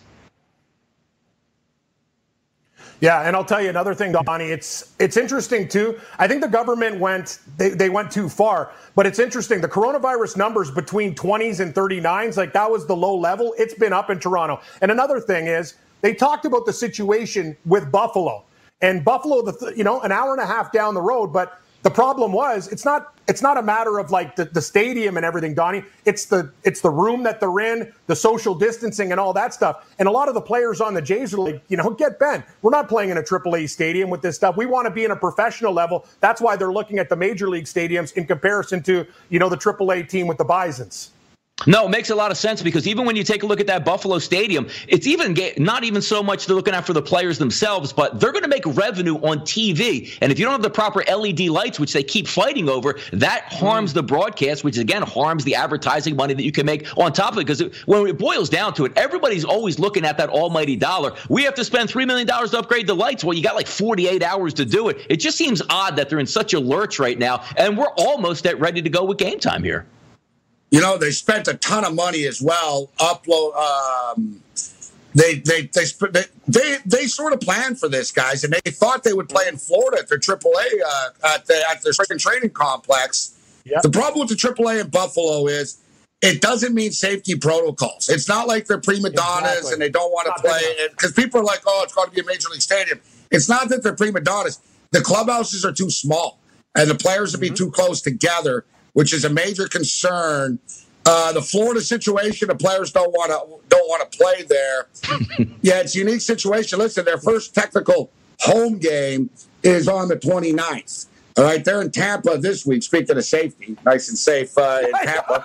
Yeah, and I'll tell you another thing, Donnie. It's it's interesting, too. I think the government went they, they went too far. But it's interesting. The coronavirus numbers between twenties and thirty-nines, like that was the low level. It's been up in Toronto. And another thing is they talked about the situation with Buffalo. And Buffalo, the you know, an hour and a half down the road. But the problem was it's not it's not a matter of like the, the stadium and everything, Donnie. It's the it's the room that they're in, the social distancing and all that stuff. And a lot of the players on the Jays are like, you know, get bent. We're not playing in a triple A stadium with this stuff. We want to be in a professional level. That's why they're looking at the major league stadiums in comparison to, you know, the triple A team with the Bisons. No, it makes a lot of sense because even when you take a look at that Buffalo Stadium, it's even not even so much they're looking out for the players themselves, but they're going to make revenue on T V. And if you don't have the proper L E D lights, which they keep fighting over, that harms the broadcast, which again harms the advertising money that you can make on top of it. Because when it boils down to it, everybody's always looking at that almighty dollar. We have to spend three million dollars to upgrade the lights. Well, you got like forty-eight hours to do it. It just seems odd that they're in such a lurch right now, and we're almost at ready to go with game time here. You know, they spent a ton of money as well. Upload, um, they they they they they they sort of planned for this, guys, and they thought they would play in Florida at their triple A uh, at the at their spring training complex. Yep. The problem with the triple A in Buffalo is it doesn't mean safety protocols. It's not like they're prima donnas exactly. and they don't want to play. Because people are like, oh, it's got to be a major league stadium. It's not that they're prima donnas. The clubhouses are too small, and the players would be mm-hmm. too close together, which is a major concern. Uh, the Florida situation, the players don't want to don't want to play there. Yeah, it's a unique situation. Listen, their first technical home game is on the twenty-ninth. All right, they're in Tampa this week. Speaking of safety, nice and safe uh, in Tampa.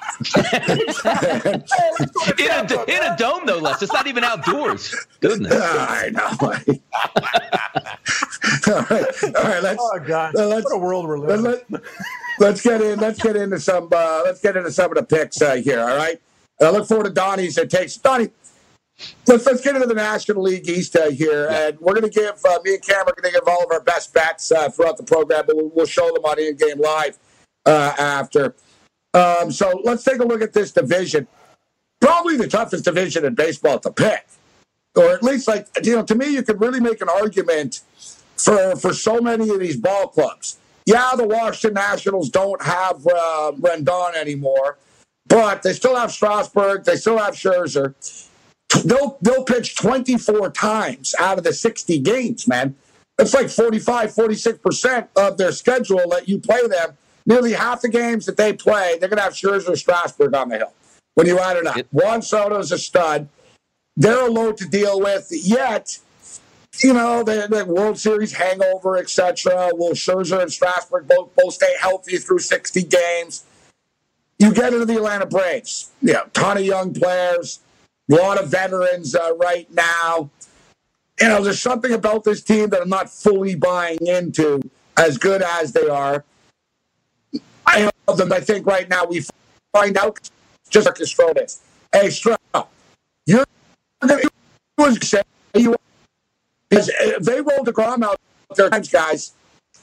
in, a, in a dome, though, Les. It's not even outdoors. Goodness. Uh, I know. all right, all right. Let's, oh God! Uh, let's, what a world we're living. Let, let, let's get in. Let's get into some. Uh, let's get into some of the picks uh, here. All right. I look forward to Donnie's. It takes Donnie. Let's, let's get into the National League East uh, here, and we're going to give, uh, me and Cam are going to give all of our best bets uh, throughout the program, but we'll, we'll show them on in-game live uh, after. Um, so let's take a look at this division. Probably the toughest division in baseball to pick, or at least, like, you know, to me, you could really make an argument for, for so many of these ball clubs. Yeah, the Washington Nationals don't have uh, Rendon anymore, but they still have Strasburg, they still have Scherzer. They'll they'll pitch twenty-four times out of the sixty games, man. That's like forty-five, forty-six percent of their schedule that you play them. Nearly half the games that they play, they're going to have Scherzer, Strasburg on the hill. When you add it up, Juan Soto's a stud. They're a load to deal with. Yet, you know, the, the World Series hangover, et cetera. Will Scherzer and Strasburg both both stay healthy through sixty games? You get into the Atlanta Braves. Yeah, ton of young players. A lot of veterans uh, right now. You know, there's something about this team that I'm not fully buying into, as good as they are. I love them. I think right now we find out just like Stroman. Hey, Stroman, you're going to say you if they rolled the DeGrom out there times, guys,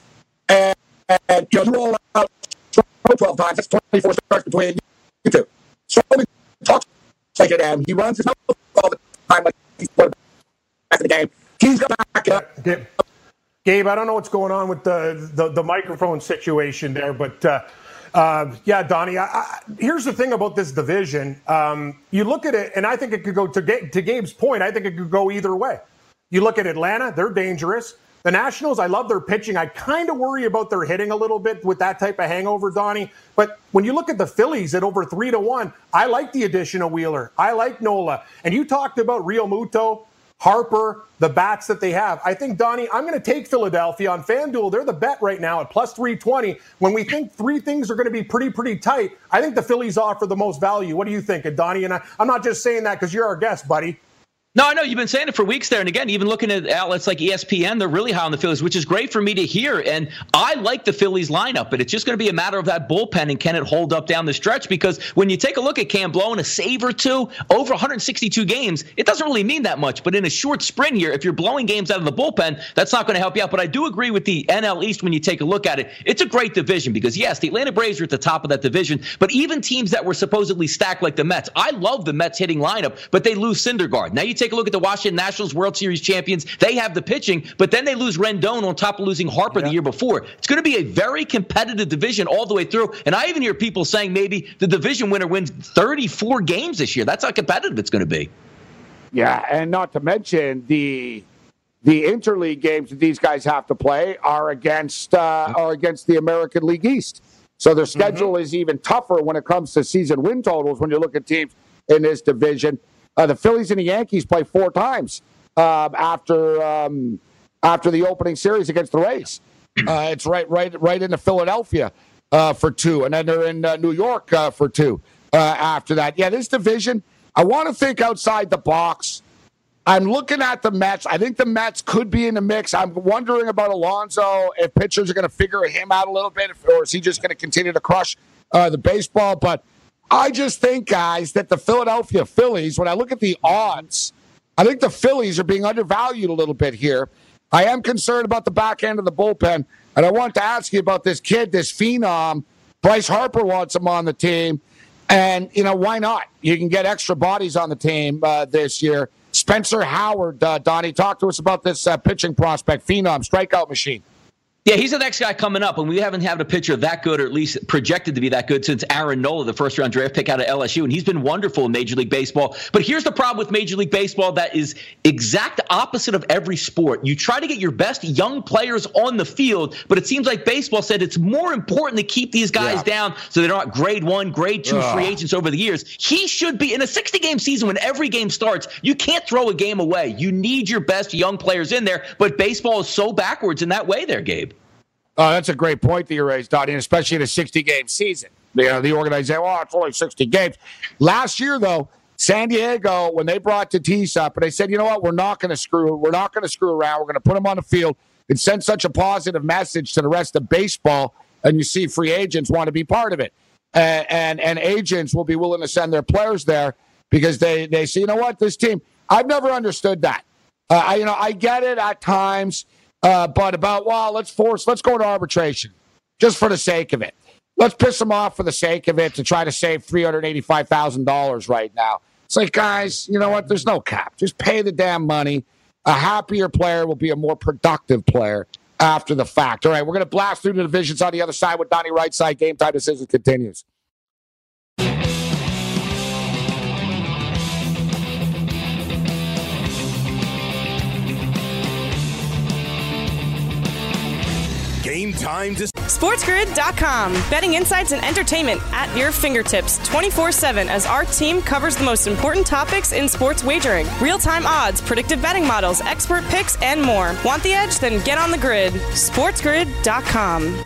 and, and you, know, you roll out twelve times. That's twenty-four starts between you two. Stroman talks like it, and he runs his mouth all the time like he's back in the game. He's got back up. Gabe, Gabe, I don't know what's going on with the the, the microphone situation there, but uh, uh, yeah, Donnie. I, I, here's the thing about this division. Um, you look at it, and I think it could go to, to Gabe's point. I think it could go either way. You look at Atlanta; they're dangerous. The Nationals, I love their pitching. I kind of worry about their hitting a little bit with that type of hangover, Donnie. But when you look at the Phillies at over three to one, I like the addition of Wheeler. I like Nola. And you talked about Real Muto, Harper, the bats that they have. I think, Donnie, I'm going to take Philadelphia on FanDuel. They're the bet right now at plus three twenty. When we think three things are going to be pretty, pretty tight, I think the Phillies offer the most value. What do you think, Donnie? And I, I'm not just saying that because you're our guest, buddy. No, I know you've been saying it for weeks there. And again, even looking at outlets like E S P N, they're really high on the Phillies, which is great for me to hear. And I like the Phillies lineup, but it's just going to be a matter of that bullpen and can it hold up down the stretch? Because when you take a look at Cam blowing a save or two over one hundred sixty-two games, it doesn't really mean that much. But in a short sprint here, if you're blowing games out of the bullpen, that's not going to help you out. But I do agree with the N L East when you take a look at it. It's a great division because, yes, the Atlanta Braves are at the top of that division. But even teams that were supposedly stacked like the Mets, I love the Mets hitting lineup, but they lose Syndergaard. Now you take a look at the Washington Nationals, World Series champions. They have the pitching, but then they lose Rendon on top of losing Harper yeah. the year before. It's going to be a very competitive division all the way through. And I even hear people saying maybe the division winner wins thirty-four games this year. That's how competitive it's going to be. Yeah, and not to mention the the interleague games that these guys have to play are against uh, are against the American League East. So their schedule mm-hmm. is even tougher when it comes to season win totals when you look at teams in this division. Uh, the Phillies and the Yankees play four times uh, after um, after the opening series against the Rays. Uh, it's right, right, right into Philadelphia uh, for two, and then they're in uh, New York uh, for two uh, after that. Yeah, this division, I want to think outside the box. I'm looking at the Mets. I think the Mets could be in the mix. I'm wondering about Alonso, if pitchers are going to figure him out a little bit, or is he just going to continue to crush uh, the baseball? But I just think, guys, that the Philadelphia Phillies, when I look at the odds, I think the Phillies are being undervalued a little bit here. I am concerned about the back end of the bullpen, and I want to ask you about this kid, this phenom. Bryce Harper wants him on the team, and, you know, why not? You can get extra bodies on the team uh, this year. Spencer Howard, uh, Donnie, talk to us about this uh, pitching prospect, phenom, strikeout machine. Yeah, he's the next guy coming up, and we haven't had a pitcher that good, or at least projected to be that good, since Aaron Nola, the first-round draft pick out of L S U, and he's been wonderful in Major League Baseball. But here's the problem with Major League Baseball that is exact opposite of every sport. You try to get your best young players on the field, but it seems like baseball said it's more important to keep these guys yeah. down so they're not grade one, grade two Ugh. free agents over the years. He should be in a sixty-game season when every game starts. You can't throw a game away. You need your best young players in there, but baseball is so backwards in that way there, Gabe. Oh, that's a great point that you raised, Donnie, and especially in a sixty-game season. You know, the organization, well, it's only sixty games. Last year, though, San Diego, when they brought Tatis up, and they said, you know what, we're not going to screw, we're not going to screw around. We're going to put him on the field and send such a positive message to the rest of baseball. And you see, free agents want to be part of it, and and, and agents will be willing to send their players there because they they say, you know what, this team. I've never understood that. Uh, I you know I get it at times. Uh, but about, well, let's force, let's go to arbitration just for the sake of it. Let's piss them off for the sake of it to try to save three hundred eighty-five thousand dollars right now. It's like, guys, you know what? There's no cap. Just pay the damn money. A happier player will be a more productive player after the fact. All right, we're going to blast through the divisions on the other side with Donnie Rightside. Game Time Decisions continues. Game time to SportsGrid dot com. Betting insights and entertainment at your fingertips twenty-four seven as our team covers the most important topics in sports wagering. Real-time odds, predictive betting models, expert picks, and more. Want the edge? Then get on the grid. SportsGrid dot com.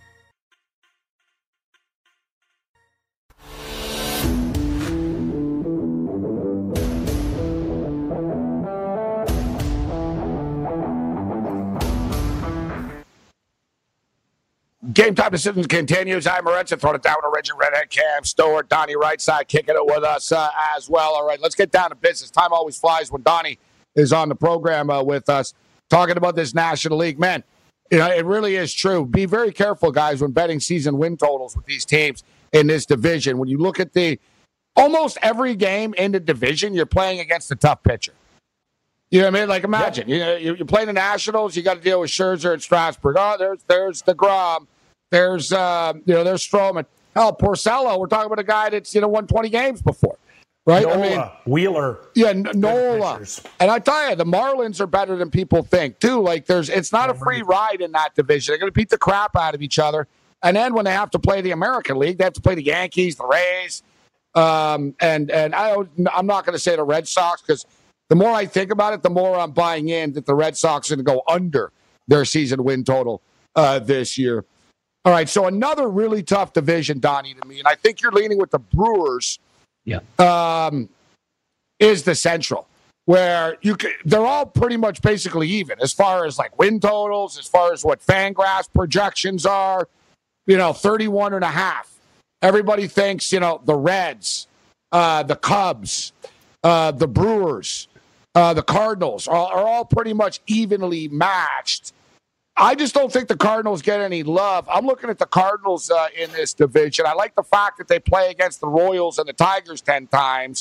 Game Time Decisions continues. I'm Morenza. Throwing it down to Reggie Redhead, Cam Stewart, Donnie Rightside kicking it with us uh, as well. All right, let's get down to business. Time always flies when Donnie is on the program uh, with us, talking about this National League. Man, you know, it really is true. Be very careful, guys, when betting season win totals with these teams in this division. When you look at the almost every game in the division, you're playing against a tough pitcher. You know what I mean? Like, imagine, you know, you're playing the Nationals, you got to deal with Scherzer and Strasburg. Oh, there's there's DeGrom. There's, uh, you know, there's Stroman. Hell, Porcello, we're talking about a guy that's, you know, won twenty games before, right? Nola, I mean, Wheeler. Yeah, Nola. And I tell you, the Marlins are better than people think, too. Like, there's, it's not a free ride in that division. They're going to beat the crap out of each other. And then when they have to play the American League, they have to play the Yankees, the Rays. Um, and and I, I'm not going to say the Red Sox because the more I think about it, the more I'm buying in that the Red Sox are going to go under their season win total uh, this year. All right, so another really tough division, Donnie, to me, and I think you're leaning with the Brewers. Yeah, um, is the Central, where you can, they're all pretty much basically even as far as like win totals, as far as what Fangraphs projections are. You know, thirty-one and a half. Everybody thinks, you know, the Reds, uh, the Cubs, uh, the Brewers, uh, the Cardinals are, are all pretty much evenly matched. I just don't think the Cardinals get any love. I'm looking at the Cardinals uh, in this division. I like the fact that they play against the Royals and the Tigers ten times.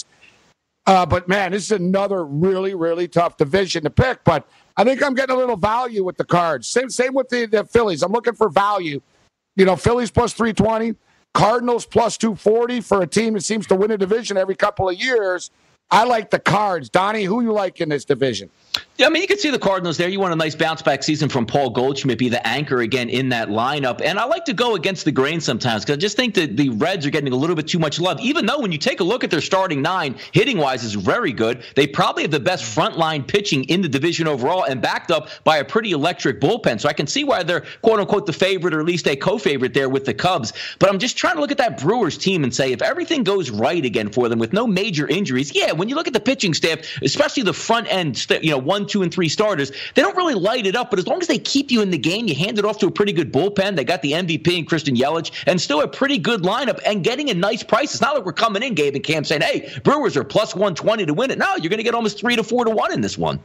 Uh, but, man, this is another really, really tough division to pick. But I think I'm getting a little value with the Cards. Same same with the, the Phillies. I'm looking for value. You know, Phillies plus three twenty, Cardinals plus two forty for a team that seems to win a division every couple of years. I like the Cards. Donnie, who you like in this division? Yeah, I mean, you can see the Cardinals there. You want a nice bounce-back season from Paul Goldschmidt, be the anchor again in that lineup. And I like to go against the grain sometimes because I just think that the Reds are getting a little bit too much love, even though when you take a look at their starting nine, hitting-wise is very good. They probably have the best frontline pitching in the division overall and backed up by a pretty electric bullpen. So I can see why they're, quote-unquote, the favorite or at least a co-favorite there with the Cubs. But I'm just trying to look at that Brewers team and say if everything goes right again for them with no major injuries, yeah, when you look at the pitching staff, especially the front end, you know, one, two, and three starters, they don't really light it up, but as long as they keep you in the game, you hand it off to a pretty good bullpen. They got the M V P in Christian Yelich and still a pretty good lineup and getting a nice price. It's not like we're coming in, Gabe and Cam, saying, hey, Brewers are plus one twenty to win it. No, you're going to get almost three to four to one in this one.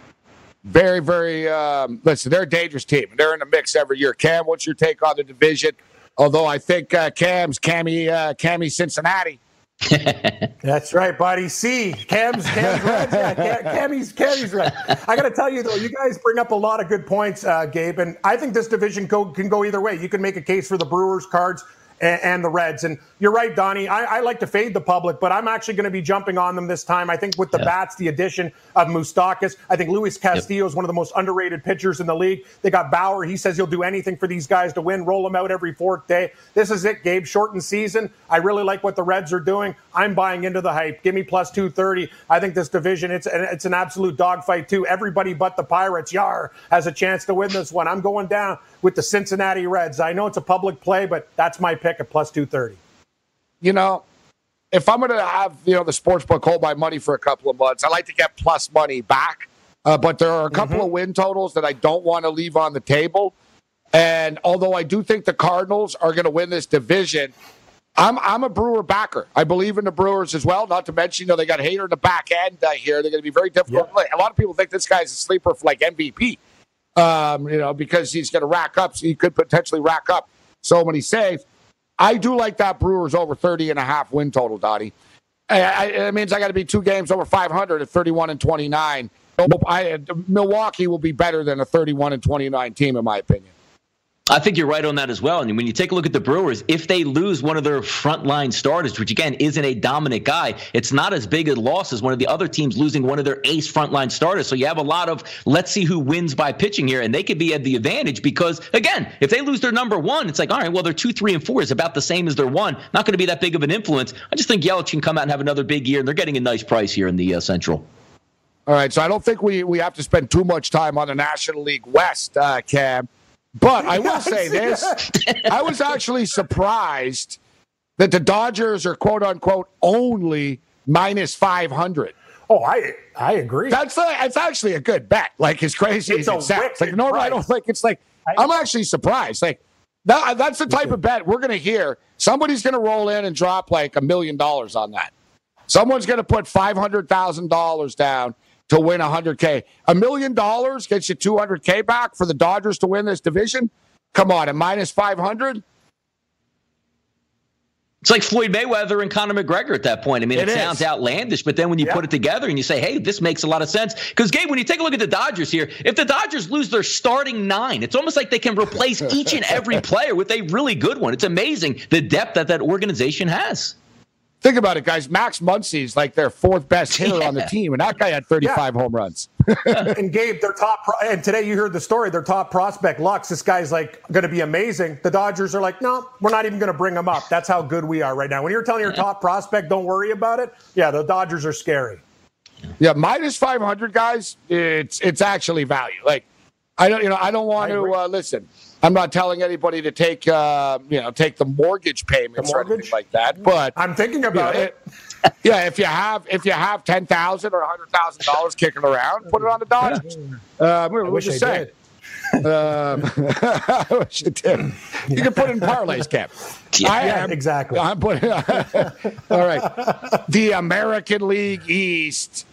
Very, very, um, listen, they're a dangerous team. They're in the mix every year. Cam, what's your take on the division? Although I think uh, Cam's Cammy, uh, Cammy Cincinnati That's right, buddy. See, Cam's, Cam's right. Yeah, Cam, Cammy's, Cammy's right. I got to tell you, though, you guys bring up a lot of good points, uh, Gabe, and I think this division go, can go either way. You can make a case for the Brewers, Cards, and, and the Reds. And you're right, Donnie. I, I like to fade the public, but I'm actually going to be jumping on them this time. I think with the yeah. bats, the addition of Moustakas, I think Luis Castillo is yep. one of the most underrated pitchers in the league. They got Bauer. He says he'll do anything for these guys to win, roll them out every fourth day. This is it, Gabe. Shortened season. I really like what the Reds are doing. I'm buying into the hype. Give me plus two thirty. I think this division, it's, it's an absolute dogfight, too. Everybody but the Pirates, Yar, has a chance to win this one. I'm going down with the Cincinnati Reds. I know it's a public play, but that's my pick at plus two thirty. You know, if I'm going to have, you know, the sportsbook hold my money for a couple of months, I like to get plus money back. Uh, but there are a couple mm-hmm. of win totals that I don't want to leave on the table. And although I do think the Cardinals are going to win this division, I'm I'm a Brewer backer. I believe in the Brewers as well. Not to mention, you know, they got Hader in the back end uh, here. They're going to be very difficult. Yep. A lot of people think this guy's a sleeper for like M V P. Um, you know, because he's going to rack up. So he could potentially rack up so many saves. I do like that Brewers over thirty and a half win total, Dottie. It means I got to be two games over five hundred at thirty-one and twenty-nine. I, Milwaukee will be better than a thirty-one and twenty-nine team, in my opinion. I think you're right on that as well. And when you take a look at the Brewers, if they lose one of their frontline starters, which again isn't a dominant guy, it's not as big a loss as one of the other teams losing one of their ace frontline starters. So you have a lot of let's see who wins by pitching here, and they could be at the advantage because, again, if they lose their number one, it's like, all right, well, their two, three, and four is about the same as their one. Not going to be that big of an influence. I just think Yelich can come out and have another big year, and they're getting a nice price here in the uh, Central. All right, so I don't think we, we have to spend too much time on the National League West, uh, Cam. But I will say this. I was actually surprised that the Dodgers are, quote, unquote, only minus five hundred. Oh, I I agree. That's a, it's actually a good bet. Like, as crazy it's as it sounds. Like, normally I don't think it's like, I'm actually surprised. Like, that, that's the type of bet we're going to hear. Somebody's going to roll in and drop like a million dollars on that. Someone's going to put five hundred thousand dollars down to win one hundred K. A million dollars gets you two hundred K back for the Dodgers to win this division? Come on, at minus five hundred? It's like Floyd Mayweather and Conor McGregor at that point. I mean, it, it sounds outlandish, but then when you yeah. put it together and you say, hey, this makes a lot of sense. Because, Gabe, when you take a look at the Dodgers here, if the Dodgers lose their starting nine, it's almost like they can replace each and every player with a really good one. It's amazing the depth that that organization has. Think about it, guys. Max Muncy's like their fourth best hitter yeah. on the team, and that guy had thirty-five yeah. home runs. And Gabe, their top pro- and today you heard the story. Their top prospect, Lux. This guy's like going to be amazing. The Dodgers are like, no, we're not even going to bring him up. That's how good we are right now. When you're telling your top prospect, don't worry about it. Yeah, the Dodgers are scary. Yeah, minus five hundred, guys. It's it's actually value. Like, I don't, you know, I don't want I to uh, listen. I'm not telling anybody to take, uh, you know, take the mortgage payments the mortgage? or anything like that. But I'm thinking about you know, it. it. Yeah, if you have if you have ten thousand or a hundred thousand dollars kicking around, put it on the Dodgers. Uh, we, I wish I saying. did. Um, I wish it did. You can put in parlays, Cap. Yeah, I am, yeah, exactly. I'm putting. All right, the American League East.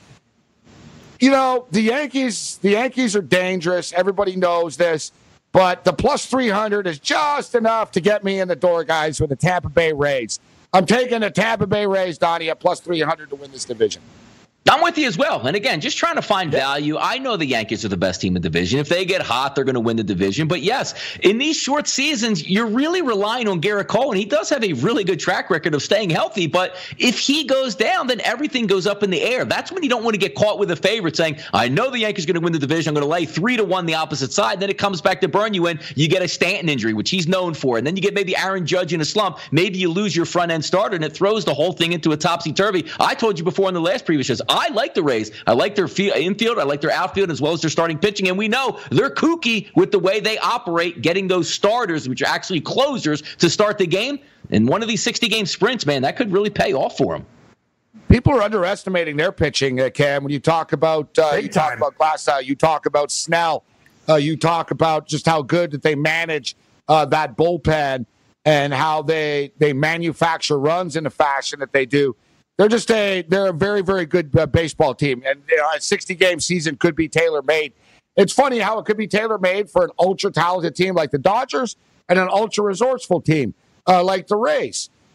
You know, the Yankees. The Yankees are dangerous. Everybody knows this. But the plus three hundred is just enough to get me in the door, guys, with the Tampa Bay Rays. I'm taking the Tampa Bay Rays, Donnie, at plus three hundred to win this division. I'm with you as well. And again, just trying to find value. I know the Yankees are the best team in the division. If they get hot, they're going to win the division. But yes, in these short seasons, you're really relying on Garrett Cole. And he does have a really good track record of staying healthy. But if he goes down, then everything goes up in the air. That's when you don't want to get caught with a favorite saying, I know the Yankees are going to win the division. I'm going to lay three to one the opposite side. Then it comes back to burn you in. You get a Stanton injury, which he's known for. And then you get maybe Aaron Judge in a slump. Maybe you lose your front end starter and it throws the whole thing into a topsy-turvy. I told you before in the last previous shows, I like the Rays. I like their infield. I like their outfield as well as their starting pitching. And we know they're kooky with the way they operate, getting those starters, which are actually closers, to start the game. And one of these sixty-game sprints, man, that could really pay off for them. People are underestimating their pitching, uh, Cam. When you talk about uh, you talk about Glasgow, you talk about Snell, uh, you talk about just how good that they manage uh, that bullpen and how they they manufacture runs in the fashion that they do. They're just a they're a very, very good uh, baseball team. And you know, a sixty-game season could be tailor-made. It's funny how it could be tailor-made for an ultra-talented team like the Dodgers and an ultra-resourceful team uh, like the Rays.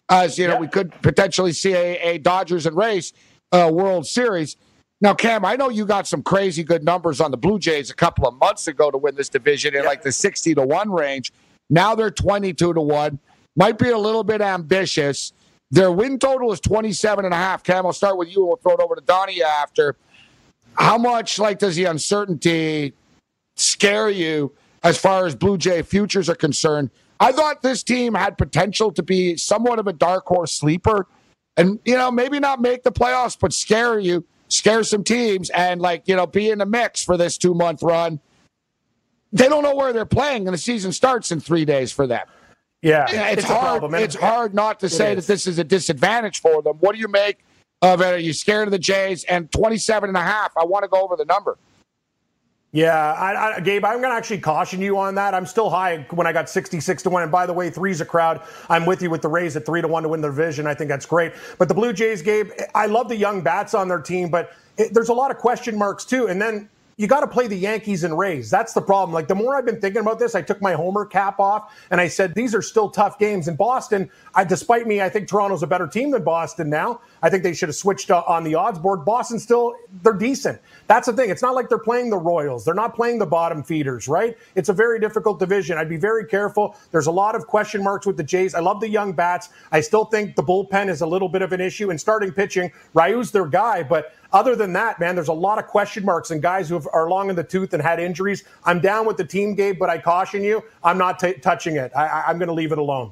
as you know, yeah. we could potentially see a, a Dodgers and Rays uh, World Series. Now, Cam, I know you got some crazy good numbers on the Blue Jays a couple of months ago to win this division in yeah. like the sixty to one range. Now they're twenty-two to one. Might be a little bit ambitious. Their win total is twenty-seven and a half. Cam, I'll start with you and we'll throw it over to Donnie after. How much like does the uncertainty scare you as far as Blue Jay futures are concerned? I thought this team had potential to be somewhat of a dark horse sleeper and, you know, maybe not make the playoffs, but scare you, scare some teams and, like, you know, be in the mix for this two-month run. They don't know where they're playing, and the season starts in three days for them. Yeah, it's, it's hard. Problem, it's hard not to say is. that this is a disadvantage for them. What do you make of it? Are you scared of the Jays? And twenty-seven and a half, I want to go over the number. Yeah, I, I, Gabe, I'm going to actually caution you on that. I'm still high when I got sixty-six to one. And by the way, three's a crowd. I'm with you with the Rays at three to one to win the division. I think that's great. But the Blue Jays, Gabe, I love the young bats on their team, but it, there's a lot of question marks too. And then you got to play the Yankees and Rays. That's the problem. Like, the more I've been thinking about this, I took my homer cap off and I said, these are still tough games. In Boston, I, despite me, I think Toronto's a better team than Boston now. I think they should have switched uh, on the odds board. Boston still, they're decent. That's the thing. It's not like they're playing the Royals. They're not playing the bottom feeders, right? It's a very difficult division. I'd be very careful. There's a lot of question marks with the Jays. I love the young bats. I still think the bullpen is a little bit of an issue. And starting pitching, Ryu's their guy, but other than that, man, there's a lot of question marks and guys who are long in the tooth and had injuries. I'm down with the team, Gabe, but I caution you, I'm not t- touching it. I- I- I'm going to leave it alone.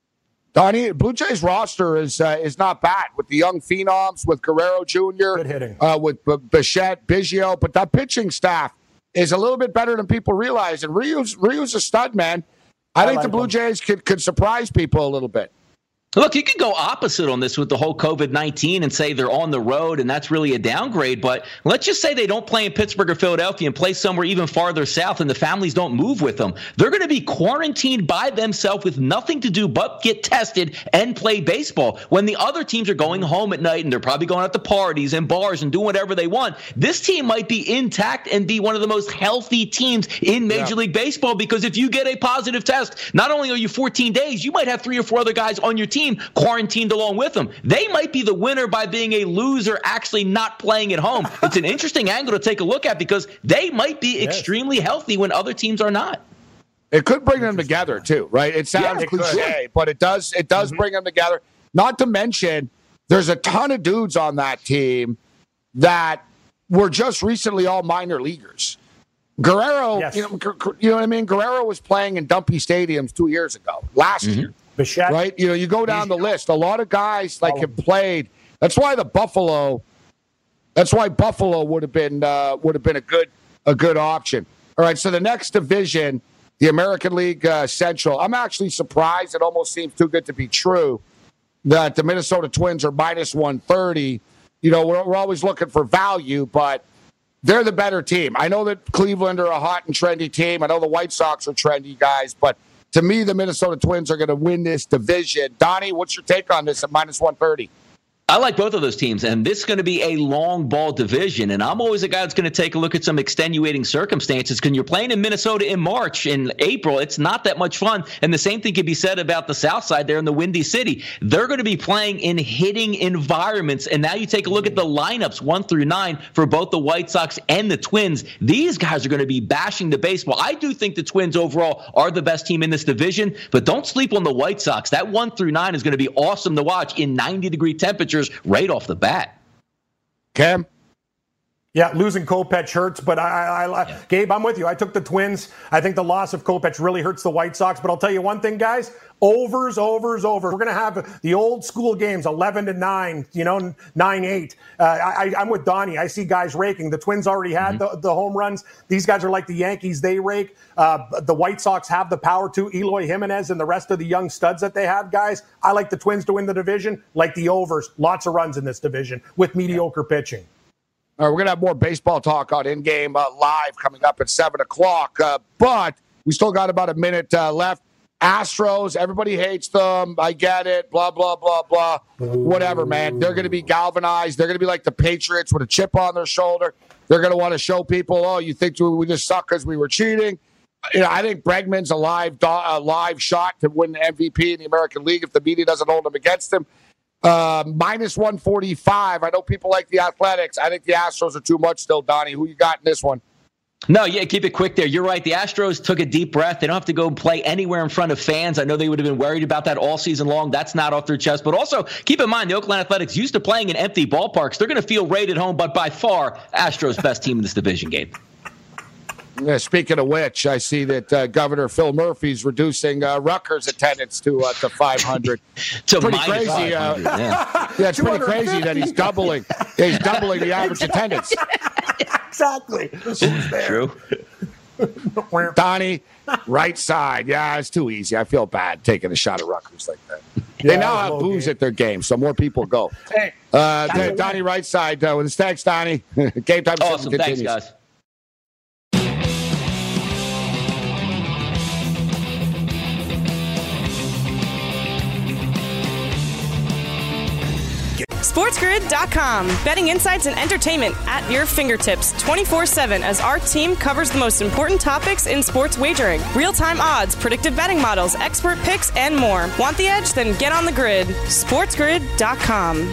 Donnie, Blue Jays roster is uh, is not bad with the young phenoms, with Guerrero Junior, good hitting, uh, with B- Bichette, Biggio, but that pitching staff is a little bit better than people realize. And Ryu's, Ryu's a stud, man. I, I think like the Blue him. Jays could, could surprise people a little bit. Look, you could go opposite on this with the whole covid nineteen and say they're on the road and that's really a downgrade. But let's just say they don't play in Pittsburgh or Philadelphia and play somewhere even farther south and the families don't move with them. They're going to be quarantined by themselves with nothing to do but get tested and play baseball. When the other teams are going home at night and they're probably going out to parties and bars and doing whatever they want, this team might be intact and be one of the most healthy teams in Major yeah. League Baseball, because if you get a positive test, not only are you fourteen days, you might have three or four other guys on your team quarantined along with them. They might be the winner by being a loser actually not playing at home. It's an interesting angle to take a look at because they might be yes. extremely healthy when other teams are not. It could bring them together too, right? It sounds yeah, cliche, could. but it does it does mm-hmm. bring them together. Not to mention, there's a ton of dudes on that team that were just recently all minor leaguers. Guerrero, yes. you know, you know what I mean? Guerrero was playing in dumpy stadiums two years ago, last mm-hmm. year. Bichette. Right? You know, you go down the list. A lot of guys like have played. That's why the Buffalo. That's why Buffalo would have been uh, would have been a good a good option. All right. So the next division, the American League uh, Central. I'm actually surprised. It almost seems too good to be true that the Minnesota Twins are minus one thirty. You know, we're, we're always looking for value, but they're the better team. I know that Cleveland are a hot and trendy team. I know the White Sox are trendy guys, but to me, the Minnesota Twins are going to win this division. Donnie, what's your take on this at minus one thirty? I like both of those teams, and this is going to be a long ball division, and I'm always a guy that's going to take a look at some extenuating circumstances. Because you're playing in Minnesota in March, in April, it's not that much fun, and the same thing can be said about the South Side there in the Windy City. They're going to be playing in hitting environments, and now you take a look at the lineups, one through nine, for both the White Sox and the Twins. These guys are going to be bashing the baseball. I do think the Twins overall are the best team in this division, but don't sleep on the White Sox. That one through nine is going to be awesome to watch in ninety-degree temperatures right off the bat. Cam? Yeah, losing Kopech hurts, but I, I, I yeah. Gabe, I'm with you. I took the Twins. I think the loss of Kopech really hurts the White Sox, but I'll tell you one thing, guys. Overs, overs, overs. We're going to have the old school games, eleven to nine, you know, nine eight. Uh, I, I'm with Donnie. I see guys raking. The Twins already had mm-hmm. the, the home runs. These guys are like the Yankees. They rake. Uh, the White Sox have the power to. Eloy Jimenez and the rest of the young studs that they have, guys. I like the Twins to win the division, like the overs. Lots of runs in this division with mediocre yeah. pitching. All right, we're going to have more baseball talk on In-Game uh, Live coming up at seven o'clock. Uh, but we still got about a minute uh, left. Astros, everybody hates them. I get it. Blah, blah, blah, blah. Whatever, man. They're going to be galvanized. They're going to be like the Patriots with a chip on their shoulder. They're going to want to show people, oh, you think we just suck because we were cheating. you know, I think Bregman's a live, a live shot to win the M V P in the American League if the media doesn't hold him against him. Uh, minus one forty-five. I know people like the Athletics. I think the Astros are too much still, Donnie. Who you got in this one? No, yeah, keep it quick there. You're right. The Astros took a deep breath. They don't have to go play anywhere in front of fans. I know they would have been worried about that all season long. That's not off their chest. But also, keep in mind, the Oakland Athletics used to playing in empty ballparks. They're going to feel great at home, but by far, Astros best team in this division game. Yeah, speaking of which, I see that uh, Governor Phil Murphy's reducing uh, Rutgers' attendance to uh, to five hundred. to pretty crazy. Uh, yeah. yeah, it's pretty crazy that he's doubling. He's doubling the average attendance. Exactly. True. Donnie, right side. Yeah, it's too easy. I feel bad taking a shot at Rutgers like that. Yeah, they now have booze game. at their game, so more people go. Hey, uh, Donnie, right side uh, with his thanks, Donnie. Game time. Awesome. Thanks, guys. SportsGrid dot com. Betting insights and entertainment at your fingertips twenty-four seven as our team covers the most important topics in sports wagering. Real-time odds, predictive betting models, expert picks, and more. Want the edge? Then get on the grid. SportsGrid dot com.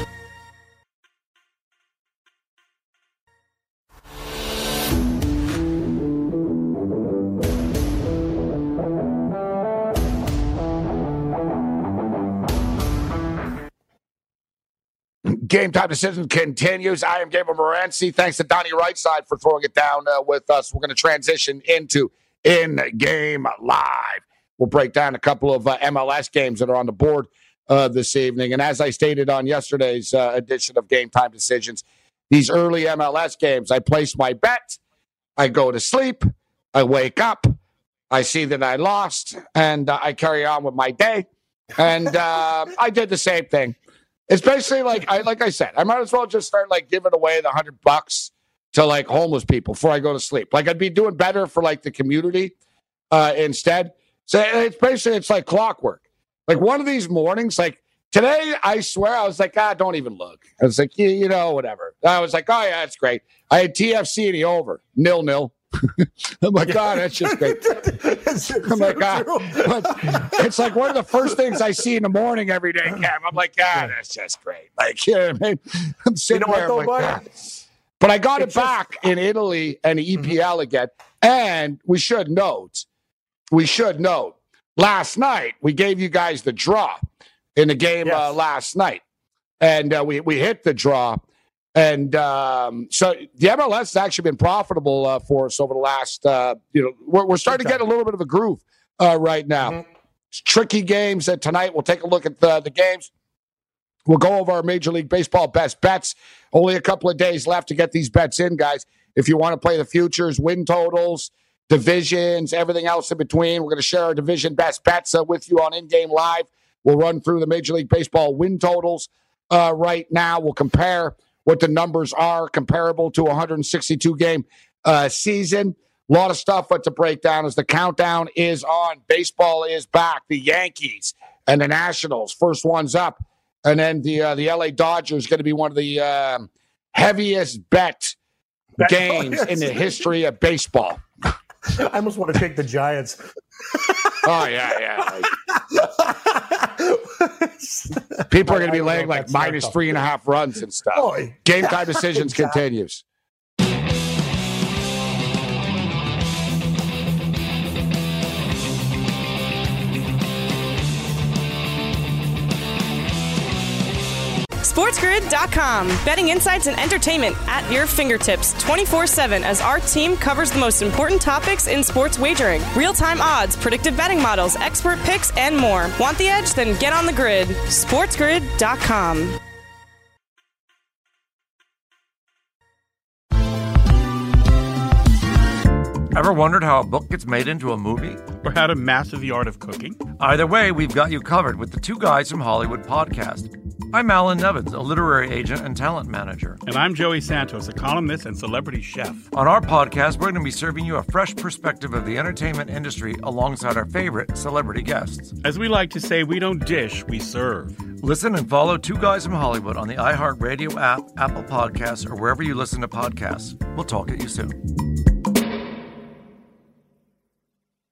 Game time decision continues. I am Gabriel Morency. Thanks to Donnie Rightside for throwing it down uh, with us. We're going to transition into In-Game Live. We'll break down a couple of uh, M L S games that are on the board uh, this evening. And as I stated on yesterday's uh, edition of Game Time Decisions, these early M L S games, I place my bet, I go to sleep, I wake up, I see that I lost, and uh, I carry on with my day. And uh, I did the same thing. It's basically like I like I said, I might as well just start like giving away the hundred bucks to like homeless people before I go to sleep. Like I'd be doing better for like the community uh, instead. So it's basically it's like clockwork. Like one of these mornings, like today, I swear I was like, ah, don't even look. I was like, yeah, you know, whatever. I was like, oh yeah, that's great. I had T F C in the over, nil nil. I'm like, God, that's just great. I'm like, God. It's like one of the first things I see in the morning every day, Cam. I'm like, God, that's just great. Like, you know what I mean? I'm sitting you know there. what, though, like, God. But I got it back in Italy and the E P L again. And we should note, we should note, last night we gave you guys the draw in the game yes. uh, last night. And uh, we, we hit the draw. And um, so the M L S has actually been profitable uh, for us over the last, uh, you know, we're, we're starting to get a little bit of a groove uh, right now. Mm-hmm. It's tricky games. And tonight we'll take a look at the, the games. We'll go over our Major League Baseball best bets. Only a couple of days left to get these bets in, guys. If you want to play the futures, win totals, divisions, everything else in between, we're going to share our division best bets uh, with you on In-Game Live. We'll run through the Major League Baseball win totals uh, right now. We'll compare what the numbers are comparable to a one hundred sixty-two game uh, season. A lot of stuff but to break down as the countdown is on. Baseball is back. The Yankees and the Nationals, first one's up. And then the uh, the L A Dodgers going to be one of the um, heaviest bet games in the history of baseball. I almost want to take the Giants. Oh, yeah, yeah. Like, people are going to be laying like minus three and a half runs and stuff. Oh, Game time decisions exactly. continues. SportsGrid dot com. Betting insights and entertainment at your fingertips twenty-four seven as our team covers the most important topics in sports wagering. Real-time odds, predictive betting models, expert picks, and more. Want the edge? Then get on the grid. SportsGrid dot com. Ever wondered how a book gets made into a movie? Or how to master the art of cooking? Either way, we've got you covered with the Two Guys from Hollywood podcast. I'm Alan Nevins, a literary agent and talent manager. And I'm Joey Santos, a columnist and celebrity chef. On our podcast, we're going to be serving you a fresh perspective of the entertainment industry alongside our favorite celebrity guests. As we like to say, we don't dish, we serve. Listen and follow Two Guys from Hollywood on the iHeartRadio app, Apple Podcasts, or wherever you listen to podcasts. We'll talk at you soon.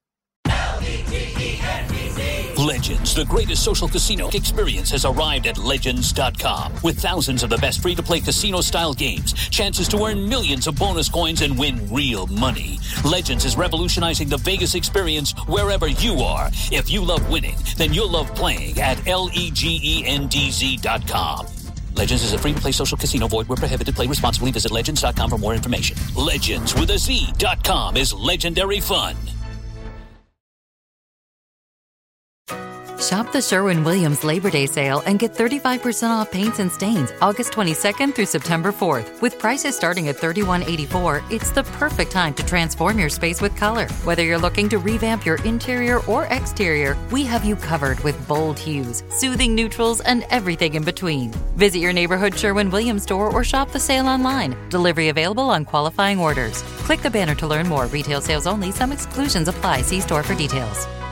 Legends, the greatest social casino experience, has arrived at Legends dot com. With thousands of the best free-to-play casino-style games, chances to earn millions of bonus coins and win real money. Legends is revolutionizing the Vegas experience wherever you are. If you love winning, then you'll love playing at L E G E N D Z dot com. Legends is a free-to-play social casino. Void where prohibited. Play responsibly. Visit Legends dot com for more information. Legends with a Z dot com is legendary fun. Shop the Sherwin-Williams Labor Day sale and get thirty-five percent off paints and stains August twenty-second through September fourth. With prices starting at thirty-one eighty-four, it's the perfect time to transform your space with color. Whether you're looking to revamp your interior or exterior, we have you covered with bold hues, soothing neutrals, and everything in between. Visit your neighborhood Sherwin-Williams store or shop the sale online. Delivery available on qualifying orders. Click the banner to learn more. Retail sales only. Some exclusions apply. See store for details.